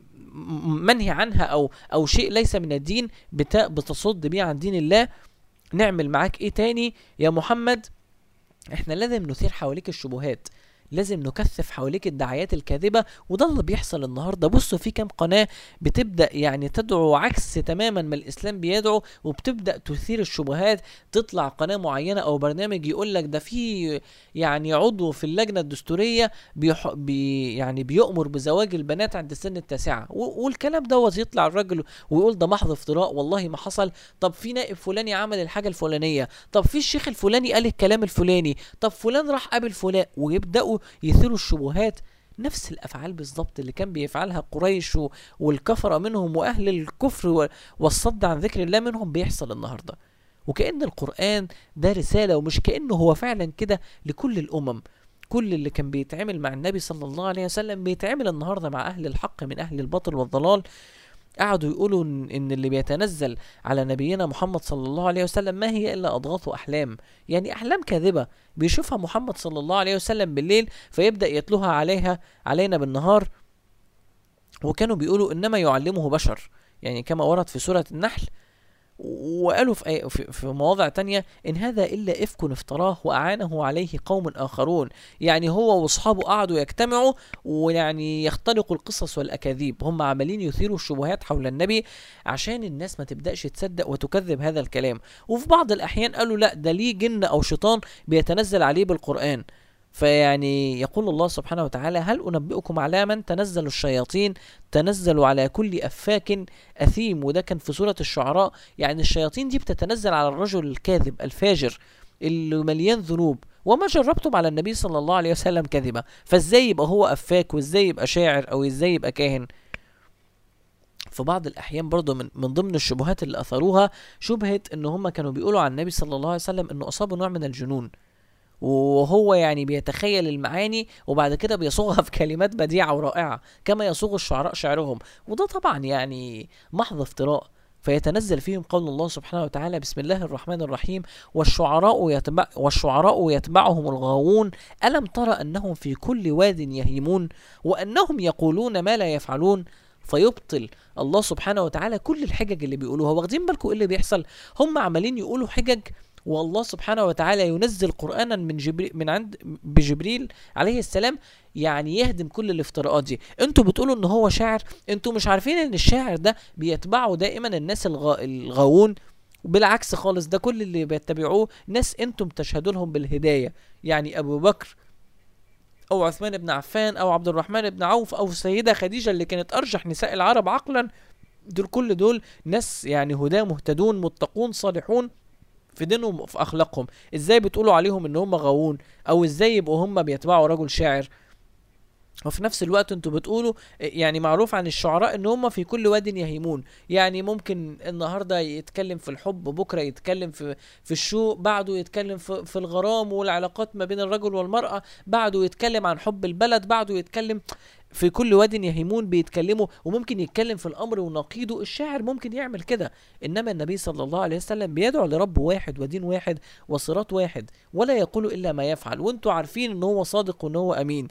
منهي عنها او شيء ليس من الدين بتصد بيه عن دين الله. نعمل معاك ايه تاني يا محمد؟ احنا لازم نثير حواليك الشبهات، لازم نكثف حواليك الدعايات الكاذبة، وده اللي بيحصل النهاردة. بصوا في كام قناة بتبدأ يعني تدعو عكس تماما ما الإسلام بيدعو، وبتبدأ تثير الشبهات. تطلع قناة معينة أو برنامج يقولك ده في يعني عضو في اللجنة الدستورية يعني بيؤمر بزواج البنات عند سن 9، والكلام دوت يطلع الراجل ويقول ده محض افتراء، والله ما حصل. طب في نائب فلاني عمل الحاجة الفلانية، طب في الشيخ الفلاني قال الكلام الفلاني، طب فلان راح قابل فلان، ويبدأوا يثيروا الشبهات. نفس الافعال بالظبط اللي كان بيفعلها قريش والكفره منهم واهل الكفر والصد عن ذكر الله منهم بيحصل النهارده. وكأن القرآن ده رسالة، ومش كأنه هو فعلا كده لكل الامم. كل اللي كان بيتعامل مع النبي صلى الله عليه وسلم بيتعامل النهارده مع اهل الحق من اهل الباطل والضلال. قعدوا يقولوا ان اللي بيتنزل على نبينا محمد صلى الله عليه وسلم ما هي الا اضغاث احلام، يعني احلام كاذبه بيشوفها محمد صلى الله عليه وسلم بالليل فيبدا يتلوها علينا بالنهار. وكانوا بيقولوا انما يعلمه بشر، يعني كما ورد في سوره النحل. وقالوا في مواضع تانية إن هذا إلا إفك افتراه وأعانه عليه قوم آخرون، يعني هو وأصحابه قعدوا يجتمعوا ويعني يختلقوا القصص والأكاذيب. هم عمالين يثيروا الشبهات حول النبي عشان الناس ما تبدأش تصدق وتكذب هذا الكلام. وفي بعض الأحيان قالوا لا ده ليه جن أو شيطان بيتنزل عليه بالقرآن. فيعني يقول الله سبحانه وتعالى: هل أنبئكم على من تنزل الشياطين؟ تنزل على كل أفاك أثيم. وده كان في سورة الشعراء. يعني الشياطين دي بتتنزل على الرجل الكاذب الفاجر اللي مليان ذنوب، وما جربتم على النبي صلى الله عليه وسلم كذبا، فازاي يبقى هو أفاك وازاي يبقى شاعر او ازاي يبقى كاهن؟ في بعض الأحيان برضو من ضمن الشبهات اللي أثروها شبهة إن هم كانوا بيقولوا عن النبي صلى الله عليه وسلم إنه أصابه نوع من الجنون، وهو يعني بيتخيل المعاني وبعد كده بيصوغها في كلمات بديعة ورائعة كما يصوغ الشعراء شعرهم. وده طبعا يعني محض افتراء. فيتنزل فيهم قول الله سبحانه وتعالى: بسم الله الرحمن الرحيم: والشعراء يتبعهم الغاوون ألم تر أنهم في كل واد يهيمون وأنهم يقولون ما لا يفعلون. فيبطل الله سبحانه وتعالى كل الحجج اللي بيقولوها. واخدين بالكم ايه اللي بيحصل؟ هم عمالين يقولوا حجج، والله سبحانه وتعالى ينزل قرآنا من عند بجبريل عليه السلام، يعني يهدم كل الافتراءات دي. انتوا بتقولوا ان هو شاعر، انتوا مش عارفين ان الشاعر ده بيتبعه دائما الناس الغاوون. بالعكس خالص، ده كل اللي بيتبعوه ناس انتم تشهدوا لهم بالهداية، يعني ابو بكر او عثمان بن عفان او عبد الرحمن بن عوف او السيدة خديجة اللي كانت ارجح نساء العرب عقلا. كل دول ناس يعني هداة مهتدون متقون صالحون في دينهم وفي اخلاقهم. ازاي بتقولوا عليهم ان هم غاوون؟ او ازاي يبقوا هم بيتبعوا رجل شاعر؟ وفي نفس الوقت انتوا بتقولوا يعني معروف عن الشعراء ان هم في كل واد يهيمون، يعني ممكن النهارده يتكلم في الحب، بكره يتكلم في الشوق، بعده يتكلم في الغرام والعلاقات ما بين الرجل والمرأة، بعده يتكلم عن حب البلد، بعده يتكلم في كل واد يهيمون بيتكلموا. وممكن يتكلم في الامر ونقيضه، الشاعر ممكن يعمل كده. انما النبي صلى الله عليه وسلم بيدعو لرب واحد ودين واحد وصراط واحد، ولا يقول الا ما يفعل. وانتوا عارفين ان هو صادق وان هو امين،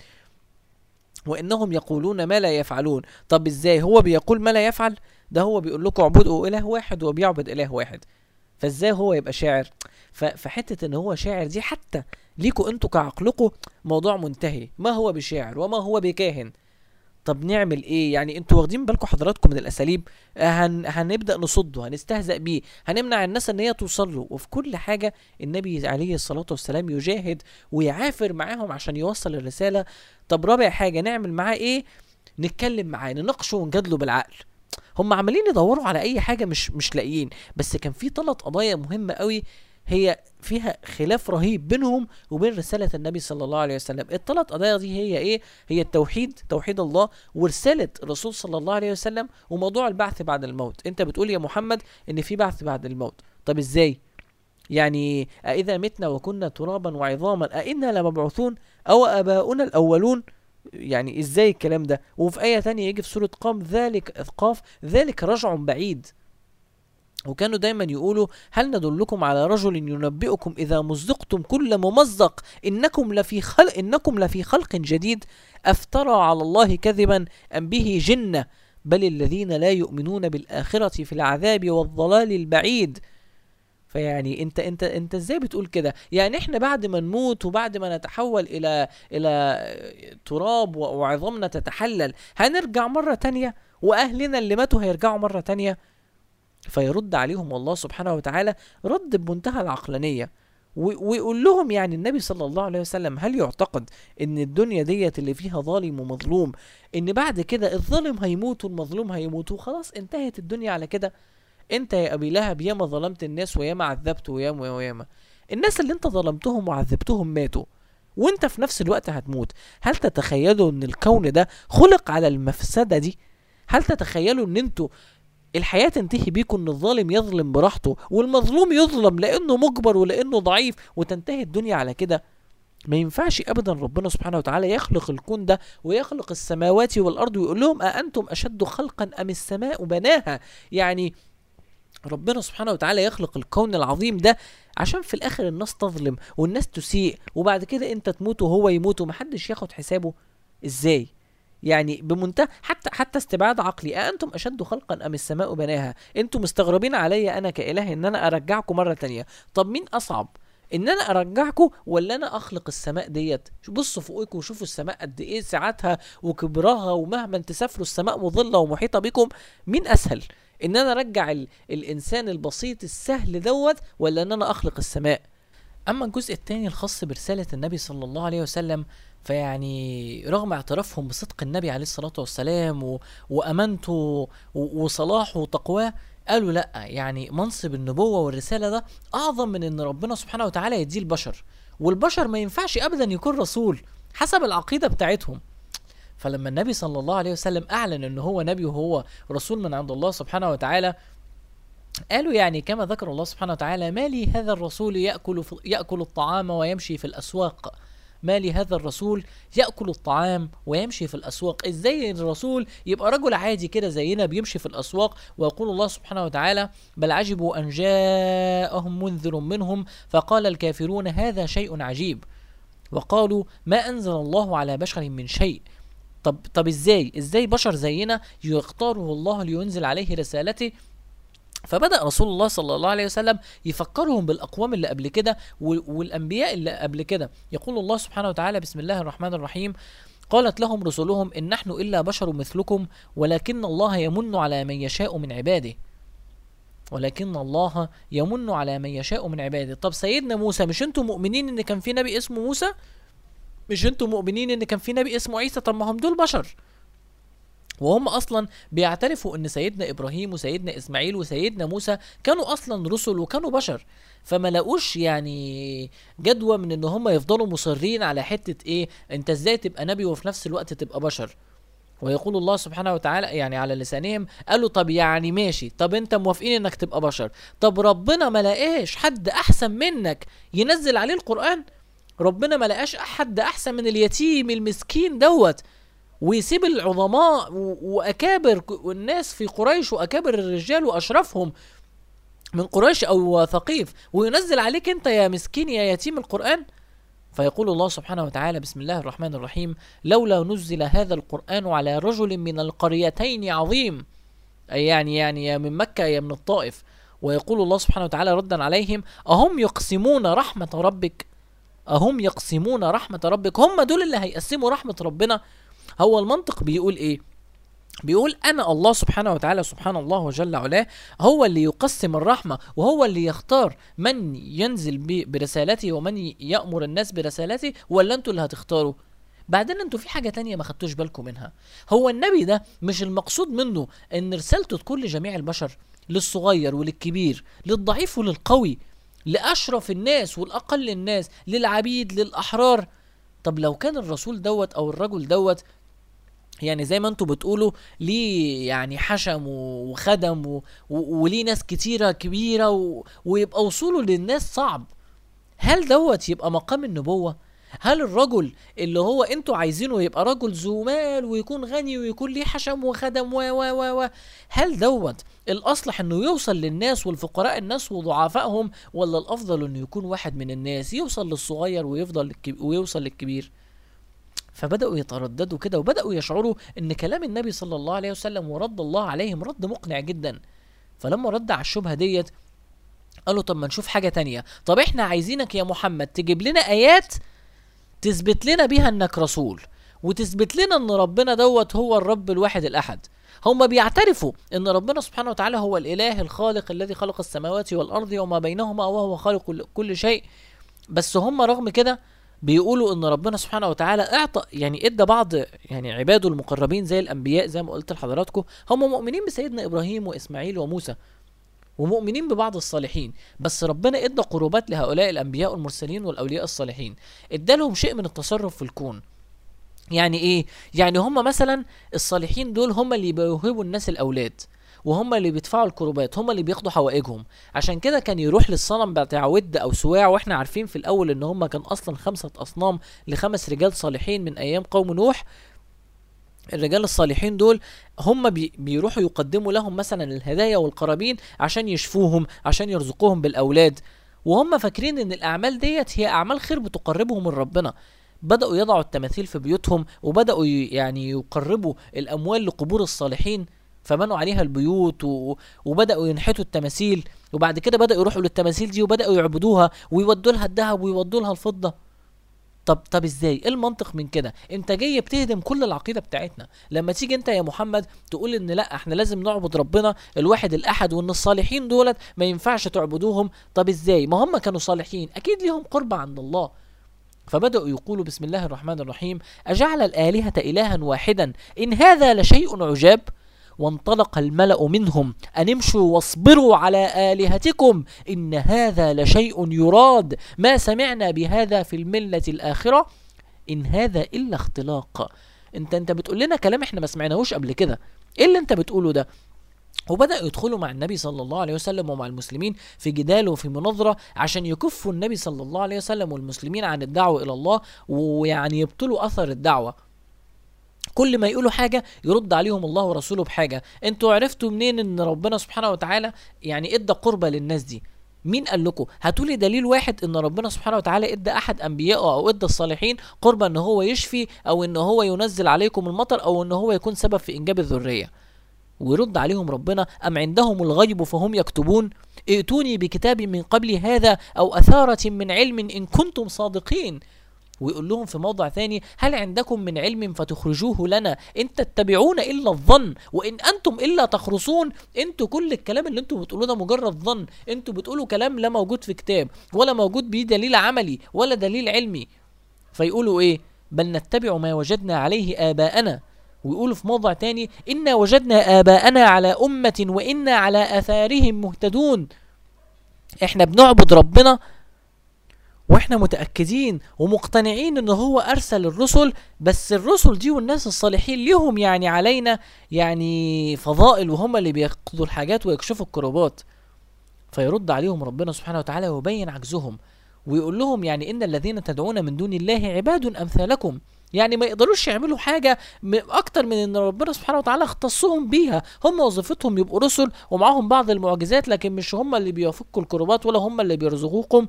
وانهم يقولون ما لا يفعلون. طب ازاي هو بيقول ما لا يفعل؟ ده هو بيقول لكم اعبدوا اله واحد وبيعبد اله واحد، فازاي هو يبقى شاعر؟ فحته ان هو شاعر دي حتى ليكوا انتوا كعقلكوا موضوع منتهي. ما هو بشاعر وما هو بكاهن. طب نعمل ايه؟ يعني انتوا واخدين بالكم حضراتكم من الاساليب؟ هنبدا نصده، هنستهزأ بيه، هنمنع الناس ان هي توصل له. وفي كل حاجه النبي عليه الصلاه والسلام يجاهد ويعافر معاهم عشان يوصل الرساله. طب رابع حاجه نعمل معاه ايه؟ نتكلم معاه، نناقشه ونجادله بالعقل. هم عمالين يدوروا على اي حاجه مش لاقيين. بس كان في 3 قضايا مهمه قوي هي فيها خلاف رهيب بينهم وبين رسالة النبي صلى الله عليه وسلم. ال3 قضايا دي هي ايه؟ هي التوحيد، توحيد الله، ورسالة الرسول صلى الله عليه وسلم، وموضوع البعث بعد الموت. انت بتقول يا محمد ان في بعث بعد الموت، طب ازاي؟ يعني أإذا متنا وكنا ترابا وعظاما أإنا لمبعوثون أو آباؤنا الأولون؟ يعني ازاي الكلام ده؟ وفي آية تانية يجي في سورة قاف ذلك رجع بعيد. وكانوا دايما يقولوا: هل ندلكم على رجل ينبئكم إذا مزقتم كل ممزق إنكم لفي خلق جديد أفترى على الله كذبا أم به جنة بل الذين لا يؤمنون بالآخرة في العذاب والضلال البعيد. فيعني انت ازاي بتقول كده؟ يعني احنا بعد ما نموت وبعد ما نتحول الى تراب وعظامنا تتحلل هنرجع مرة تانية؟ واهلنا اللي ماتوا هيرجعوا مرة تانية؟ فيرد عليهم الله سبحانه وتعالى رد بمنتهى العقلانية، ويقول لهم يعني النبي صلى الله عليه وسلم: هل يعتقد ان الدنيا ديت اللي فيها ظالم ومظلوم ان بعد كده الظالم هيموت والمظلوم هيموت وخلاص انتهت الدنيا على كده؟ انت يا ابي لهب ياما ظلمت الناس وياما عذبت وياما الناس اللي انت ظلمتهم وعذبتهم ماتوا، وانت في نفس الوقت هتموت. هل تتخيلوا ان الكون ده خلق على المفسدة دي؟ هل تتخيلوا ان انتوا الحياة تنتهي بيكم ان الظالم يظلم براحته والمظلوم يظلم لانه مجبر ولانه ضعيف وتنتهي الدنيا على كده؟ ما ينفعش ابدا ربنا سبحانه وتعالى يخلق الكون ده ويخلق السماوات والارض ويقول لهم: أأنتم اشد خلقا ام السماء بناها؟ يعني ربنا سبحانه وتعالى يخلق الكون العظيم ده عشان في الاخر الناس تظلم والناس تسيء وبعد كده انت تموت وهو يموت ومحدش ياخد حسابه؟ ازاي؟ يعني بمنتهى حتى استبعاد عقلي. أأنتم أشد خلقا أم السماء بناها؟ انتم مستغربين عليا أنا كإله إن أنا أرجعكم مرة تانية. طب مين أصعب، إن أنا أرجعكم ولا أنا أخلق السماء ديت؟ بصوا فوقكم وشوفوا السماء قد إيه سعتها وكبرها، ومهما تسافروا السماء مظلة ومحيطة بكم. مين أسهل، إن أنا أرجع الإنسان البسيط السهل دوت ولا إن أنا أخلق السماء؟ أما الجزء الثاني الخاص برسالة النبي صلى الله عليه وسلم، فيعني رغم اعترافهم بصدق النبي عليه الصلاة والسلام وأمانته وصلاحه وتقواه، قالوا لأ، يعني منصب النبوة والرسالة ده أعظم من إن ربنا سبحانه وتعالى يديه البشر، والبشر ما ينفعش أبدا يكون رسول حسب العقيدة بتاعتهم. فلما النبي صلى الله عليه وسلم أعلن إن هو نبي وهو رسول من عند الله سبحانه وتعالى، قالوا يعني كما ذكر الله سبحانه وتعالى: ما لي هذا الرسول يأكل الطعام ويمشي في الأسواق ما لهذا الرسول يأكل الطعام ويمشي في الأسواق. ازاي الرسول يبقى رجل عادي كده زينا بيمشي في الأسواق؟ ويقول الله سبحانه وتعالى: بل عجبوا أن جاءهم منذر منهم فقال الكافرون هذا شيء عجيب وقالوا ما أنزل الله على بشر من شيء. طب ازاي بشر زينا يختاره الله لينزل عليه رسالته؟ فبدأ رسول الله صلى الله عليه وسلم يفكرهم بالأقوام اللي قبل كده والأنبياء اللي قبل كده. يقول الله سبحانه وتعالى: بسم الله الرحمن الرحيم: قالت لهم رسلهم إن نحن إلا بشر مثلكم ولكن الله يمن على من يشاء من عباده. طب سيدنا موسى، مش انتم مؤمنين ان كان في نبي اسمه موسى؟ مش انتم مؤمنين ان كان في نبي اسمه عيسى؟ طب ما هم دول بشر. وهم اصلا بيعترفوا ان سيدنا ابراهيم وسيدنا اسماعيل وسيدنا موسى كانوا اصلا رسل وكانوا بشر، فما لاقوش يعني جدوى من ان هم يفضلوا مصرين على حتة ايه انت ازاي تبقى نبي وفي نفس الوقت تبقى بشر. ويقول الله سبحانه وتعالى يعني على لسانهم: قالوا طب يعني ماشي، طب انت موافقين انك تبقى بشر، طب ربنا ما لقاش حد احسن منك ينزل عليه القرآن؟ ربنا ما لقاش حد احسن من اليتيم المسكين دوت ويسيب العظماء واكابر الناس في قريش واكابر الرجال واشرفهم من قريش او ثقيف وينزل عليك انت يا مسكين يا يتيم القرآن؟ فيقول الله سبحانه وتعالى: بسم الله الرحمن الرحيم: لولا نزل هذا القرآن على رجل من القريتين عظيم، أي يعني يا من مكة يا من الطائف. ويقول الله سبحانه وتعالى ردا عليهم: أهم يقسمون رحمة ربك؟ هم دول اللي هيقسموا رحمة ربنا؟ هو المنطق بيقول ايه؟ بيقول أنا الله سبحانه وتعالى سبحان الله وجل علاه هو اللي يقسم الرحمة وهو اللي يختار من ينزل برسالته ومن يأمر الناس برسالته، ولا انتوا اللي هتختاروا؟ بعدين انتوا في حاجة تانية ما خدتوش بالكم منها. هو النبي ده مش المقصود منه ان رسالته تكون لجميع البشر، للصغير وللكبير، للضعيف وللقوي، لأشرف الناس والأقل الناس، للعبيد للأحرار؟ طب لو كان الرسول دوت أو الرجل دوت يعني زي ما انتوا بتقولوا ليه يعني حشم وخدم وليه ناس كتيرة كبيرة ويبقى وصوله للناس صعب، هل دوت يبقى مقام النبوة؟ هل الرجل اللي هو انتوا عايزينه يبقى رجل ذو مال ويكون غني ويكون ليه حشم وخدم هل دوت الأصلح انه يوصل للناس والفقراء الناس وضعافائهم، ولا الأفضل انه يكون واحد من الناس يوصل للصغير ويوصل للكبير؟ فبدأوا يترددوا كده وبدأوا يشعروا ان كلام النبي صلى الله عليه وسلم ورد الله عليهم رد مقنع جدا. فلما رد على الشبهة ديت قالوا طب ما نشوف حاجة تانية، طب احنا عايزينك يا محمد تجيب لنا آيات تثبت لنا بيها انك رسول وتثبت لنا ان ربنا دوت هو الرب الواحد الأحد. هم بيعترفوا ان ربنا سبحانه وتعالى هو الإله الخالق الذي خلق السماوات والأرض وما بينهما وهو خالق كل شيء، بس هم رغم كده بيقولوا ان ربنا سبحانه وتعالى اعطى يعني ادى بعض يعني عباده المقربين زي الانبياء زي ما قلت لحضراتكم، هم مؤمنين بسيدنا ابراهيم واسماعيل وموسى ومؤمنين ببعض الصالحين، بس ربنا ادى قربات لهؤلاء الانبياء والمرسلين والاولياء الصالحين، ادى لهم شيء من التصرف في الكون. يعني ايه؟ يعني هم مثلا الصالحين دول هم اللي بيوهبوا الناس الاولاد وهم اللي بيدفعوا الكروبات، هم اللي بياخدوا حوائجهم، عشان كده كان يروح للصنم بتاع ود او سواع. واحنا عارفين في الاول ان هم كان اصلا 5 اصنام ل5 رجال صالحين من ايام قوم نوح. الرجال الصالحين دول هم بيروحوا يقدموا لهم مثلا الهدايا والقرابين عشان يشفوهم عشان يرزقوهم بالاولاد، وهم فاكرين ان الاعمال ديت هي اعمال خير بتقربهم من ربنا. بدأوا يضعوا التماثيل في بيوتهم وبدأوا يعني يقربوا الاموال لقبور الصالحين، فبنوا عليها البيوت وبدأوا ينحتوا التماثيل، وبعد كده بدأوا يروحوا للتماثيل دي وبدأوا يعبدوها ويودوا لها الذهب ويودوا لها الفضة. طب ازاي؟ ايه المنطق من كده؟ انت جاي بتهدم كل العقيدة بتاعتنا لما تيجي انت يا محمد تقول ان لا احنا لازم نعبد ربنا الواحد الاحد وان الصالحين دولت ما ينفعش تعبدوهم. طب ازاي؟ ما هم كانوا صالحين اكيد ليهم قربة عند الله. فبدأوا يقولوا بسم الله الرحمن الرحيم: أجعل الآلهة إلها واحدا إن هذا لشيء عجاب. وانطلق الملأ منهم أن امشوا واصبروا على آلهتكم إن هذا لشيء يراد ما سمعنا بهذا في الملة الآخرة إن هذا إلا اختلاق. انت بتقول لنا كلام احنا ما سمعناهوش قبل كده، ايه اللي انت بتقوله ده؟ وبدأوا يدخلوا مع النبي صلى الله عليه وسلم ومع المسلمين في جدال وفي مناظرة عشان يكفوا النبي صلى الله عليه وسلم والمسلمين عن الدعوة إلى الله، ويعني يبطلوا أثر الدعوة. كل ما يقولوا حاجة يرد عليهم الله ورسوله بحاجة. انتوا عرفتوا منين ان ربنا سبحانه وتعالى يعني ادى قربة للناس دي؟ مين قال لكم؟ هاتولي دليل واحد ان ربنا سبحانه وتعالى ادى احد انبيائه او ادى الصالحين قربة ان هو يشفي او ان هو ينزل عليكم المطر او ان هو يكون سبب في انجاب الذرية. ويرد عليهم ربنا: أم عندهم الغيب فهم يكتبون، ائتوني بكتاب من قبل هذا أو أثارة من علم إن كنتم صادقين. ويقول لهم في موضع ثاني: هل عندكم من علم فتخرجوه لنا إن تتبعون إلا الظن وإن أنتم إلا تخرصون. انتوا كل الكلام اللي انتوا بتقولوه ده مجرد ظن، انتوا بتقولوا كلام لا موجود في كتاب ولا موجود بيه دليل عملي ولا دليل علمي. فيقولوا إيه؟ بل نتبع ما وجدنا عليه آباءنا. ويقولوا في موضع تاني: إنا وجدنا آباءنا على أمة وإنا على آثارهم مهتدون. احنا بنعبد ربنا واحنا متأكدين ومقتنعين ان هو ارسل الرسل، بس الرسل دي والناس الصالحين ليهم يعني علينا يعني فضائل، وهم اللي بيقضوا الحاجات ويكشفوا الكربات. فيرد عليهم ربنا سبحانه وتعالى ويبين عجزهم ويقول لهم: يعني إن الذين تدعون من دون الله عباد أمثالكم. يعني ما يقدروش يعملوا حاجة أكتر من إن ربنا سبحانه وتعالى اختصهم بيها. هم وظيفتهم يبقوا رسل ومعهم بعض المعجزات، لكن مش هم اللي بيفكوا الكربات ولا هم اللي بيرزقوكم.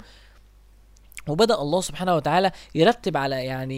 وبدأ الله سبحانه وتعالى يرتب على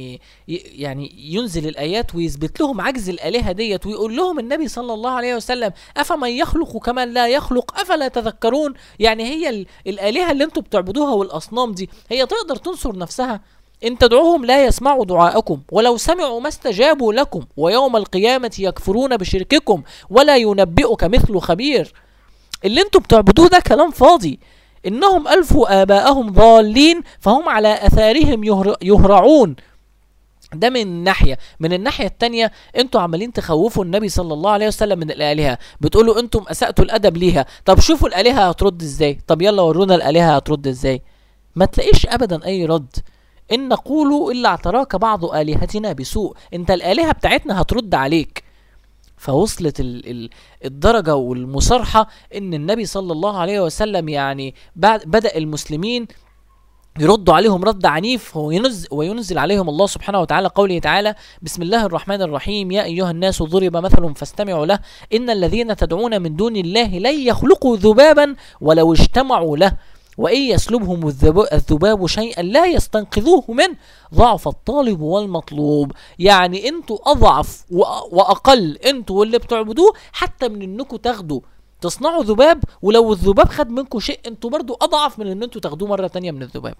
يعني ينزل الآيات ويثبت لهم عجز الآلهة ديت، ويقول لهم النبي صلى الله عليه وسلم: أفمن يخلق كمن لا يخلق أفلا تذكرون. يعني هي الآلهة اللي انتم بتعبدوها والأصنام دي هي تقدر تنصر نفسها؟ إن تدعوهم لا يسمعوا دعاءكم ولو سمعوا ما استجابوا لكم ويوم القيامة يكفرون بشرككم ولا ينبئك مثل خبير. اللي انتم بتعبدوه ده كلام فاضي. إنهم ألفوا آباءهم ضالين فهم على أثارهم يهرعون. ده من ناحية. من الناحية التانية انتوا عمالين تخوفوا النبي صلى الله عليه وسلم من الآلهة، بتقولوا انتم أسأتوا الأدب ليها. طب شوفوا الآلهة هترد ازاي، طب يلا ورونا الآلهة هترد ازاي. ما تلاقيش أبدا أي رد. إن نقولوا إلا اعتراك بعض آلهتنا بسوء. انت الآلهة بتاعتنا هترد عليك. فوصلت الدرجة والمصارحة ان النبي صلى الله عليه وسلم يعني بدأ المسلمين يردوا عليهم رد عنيف، وينزل عليهم الله سبحانه وتعالى قوله تعالى: بسم الله الرحمن الرحيم، يا أيها الناس ضرب مثل فاستمعوا له إن الذين تدعون من دون الله لن يخلقوا ذبابا ولو اجتمعوا له وإن يسلبهم الذباب شيئا لا يستنقذوه منه ضعف الطالب والمطلوب. يعني انتوا أضعف وأقل انتوا واللي بتعبدوه حتى من انكم تاخدوا تصنعوا ذباب، ولو الذباب خد منكم شيء انتوا برضو أضعف من ان انتوا تاخدوه مرة تانية من الذباب.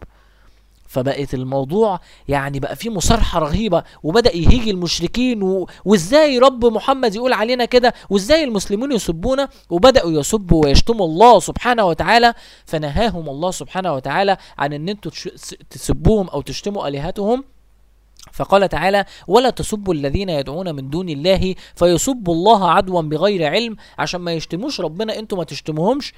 فبقت الموضوع يعني بقى فيه مصارحة رهيبة، وبدأ يهيج المشركين وازاي رب محمد يقول علينا كده، وازاي المسلمين يسبونا، وبدأوا يسبوا ويشتموا الله سبحانه وتعالى. فنهاهم الله سبحانه وتعالى عن ان انتوا تسبوهم او تشتموا آلهتهم. فقال تعالى: ولا تسبوا الذين يدعون من دون الله فيسبوا الله عدوا بغير علم. عشان ما يشتموش ربنا انتوا ما تشتموهمش.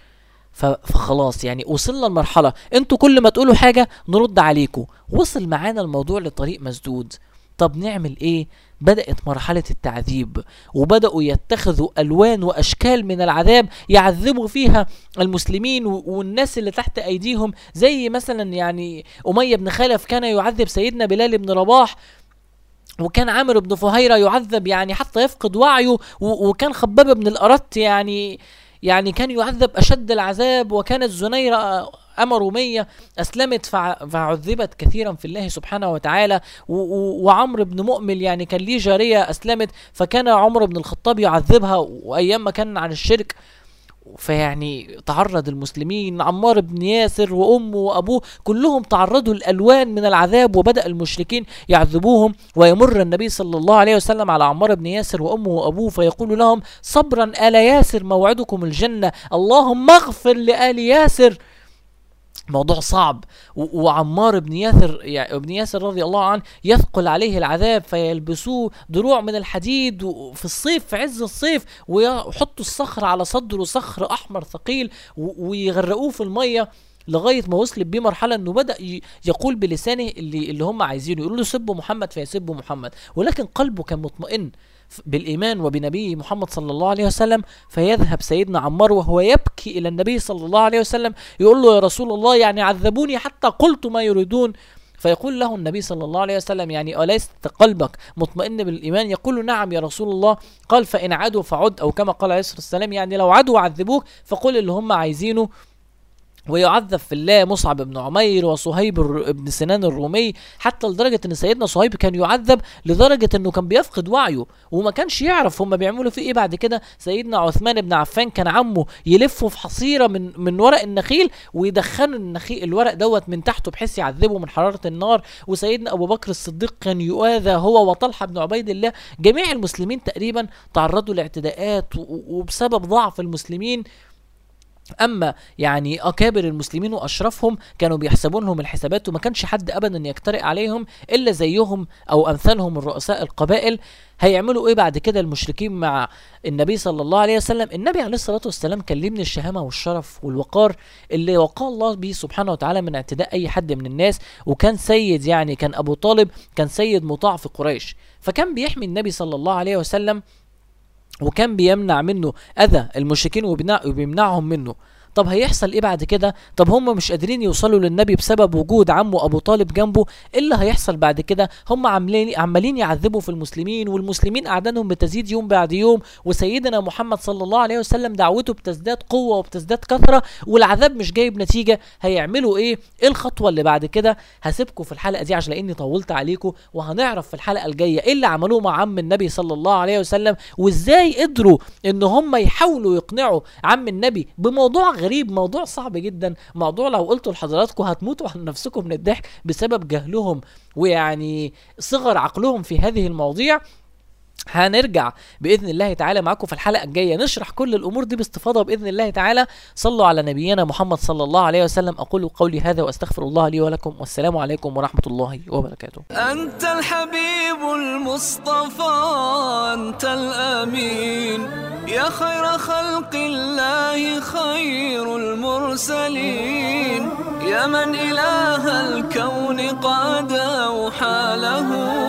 فخلاص يعني وصلنا لمرحلة انتوا كل ما تقولوا حاجة نرد عليكم. وصل معانا الموضوع لطريق مسدود. طب نعمل ايه؟ بدأت مرحلة التعذيب، وبدأوا يتخذوا ألوان وأشكال من العذاب يعذبوا فيها المسلمين والناس اللي تحت أيديهم. زي مثلا يعني أمية بن خلف كان يعذب سيدنا بلال بن رباح، وكان عامر بن فهيرة يعذب يعني حتى يفقد وعيه، وكان خباب بن الأرت يعني كان يعذب أشد العذاب، وكانت زنيرة رومية أسلمت فعذبت كثيرا في الله سبحانه وتعالى، وعمر بن مؤمل يعني كان ليه جارية أسلمت فكان عمر بن الخطاب يعذبها وأيام ما كان عن الشرك. فيعني تعرض المسلمين، عمار بن ياسر وأمه وأبوه كلهم تعرضوا لألوان من العذاب، وبدأ المشركين يعذبوهم. ويمر النبي صلى الله عليه وسلم على عمار بن ياسر وأمه وأبوه فيقول لهم: صبرا آل ياسر موعدكم الجنة، اللهم اغفر لآل ياسر. موضوع صعب. وعمار بن ياسر رضي الله عنه يثقل عليه العذاب فيلبسوه دروع من الحديد في الصيف، في عز الصيف، ويحطوا الصخر على صدره، صخر أحمر ثقيل، ويغرقوه في المية لغاية ما وصل بيه مرحلة انه بدأ يقول بلسانه اللي هم عايزينه، يقولوا له سبوا محمد فيسبوا محمد، ولكن قلبه كان مطمئن. بالإيمان وبنبيه محمد صلى الله عليه وسلم. فيذهب سيدنا عمار وهو يبكي إلى النبي صلى الله عليه وسلم يقول له: يا رسول الله، يعني عذبوني حتى قلت ما يريدون. فيقول له النبي صلى الله عليه وسلم: يعني أليس قلبك مطمئن بالإيمان؟ يقول: نعم يا رسول الله. قال: فإن عدوا فعد، أو كما قال عليه الصلاة والسلام، يعني لو عدوا وعذبوك فقل اللي هم عايزينه. ويعذب في الله مصعب بن عمير وصهيب بن سنان الرومي، حتى لدرجة ان سيدنا صهيب كان يعذب لدرجة انه كان بيفقد وعيه وما كانش يعرف هم بيعملوا فيه ايه. بعد كده سيدنا عثمان بن عفان كان عمه يلفه في حصيرة من ورق النخيل ويدخنوا الورق دوت من تحته بحيث يعذبه من حرارة النار. وسيدنا ابو بكر الصديق كان يؤاذى هو وطلحة بن عبيد الله. جميع المسلمين تقريبا تعرضوا لاعتداءات وبسبب ضعف المسلمين. اما يعني اكابر المسلمين واشرفهم كانوا بيحسبون لهم الحسابات، وما كانش حد ابدا يجترئ عليهم الا زيهم او امثالهم الرؤساء القبائل. هيعملوا ايه بعد كده المشركين مع النبي صلى الله عليه وسلم؟ النبي عليه الصلاة والسلام كلمني الشهامة والشرف والوقار اللي وقاه الله به سبحانه وتعالى من اعتداء اي حد من الناس. وكان سيد، يعني كان ابو طالب كان سيد مطاع في قريش، فكان بيحمي النبي صلى الله عليه وسلم وكان بيمنع منه اذى المشركين وبيمنعهم منه. طب هيحصل ايه بعد كده؟ طب هم مش قادرين يوصلوا للنبي بسبب وجود عمه ابو طالب جنبه. ايه اللي هيحصل بعد كده؟ هم عمالين يعذبوا في المسلمين، والمسلمين اعدادهم بتزيد يوم بعد يوم، وسيدنا محمد صلى الله عليه وسلم دعوته بتزداد قوة وبتزداد كثرة، والعذاب مش جايب نتيجة. هيعملوا ايه الخطوة اللي بعد كده؟ هسيبكم في الحلقة دي عشان لاني طولت عليكم، وهنعرف في الحلقة الجاية ايه اللي عملوه مع عم النبي صلى الله عليه وسلم، وازاي قدروا ان هم يحاولوا يقنعوا عم النبي بموضوع غريب، موضوع صعب جدا، موضوع لو قلته لحضراتكم هتموتوا على نفسكم من الضحك بسبب جهلهم ويعني صغر عقلهم في هذه المواضيع. هنرجع بإذن الله تعالى معكم في الحلقة الجاية نشرح كل الأمور دي باستفاضة بإذن الله تعالى. صلوا على نبينا محمد صلى الله عليه وسلم. أقول قولي هذا وأستغفر الله لي ولكم، والسلام عليكم ورحمة الله وبركاته. أنت الحبيب المصطفى، أنت الأمين، يا خير خلق الله، خير المرسلين، يا من إله الكون قد أوحى له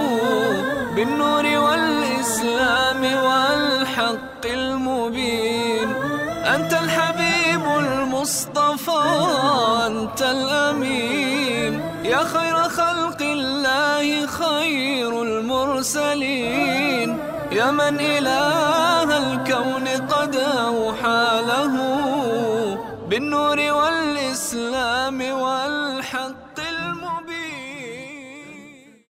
بالنور والإسلام والحق المبين. أنت الحبيب المصطفى، أنت الأمين، يا خير خلق الله، خير المرسلين، يا من إله الكون قد أوحى له بالنور والإسلام والحق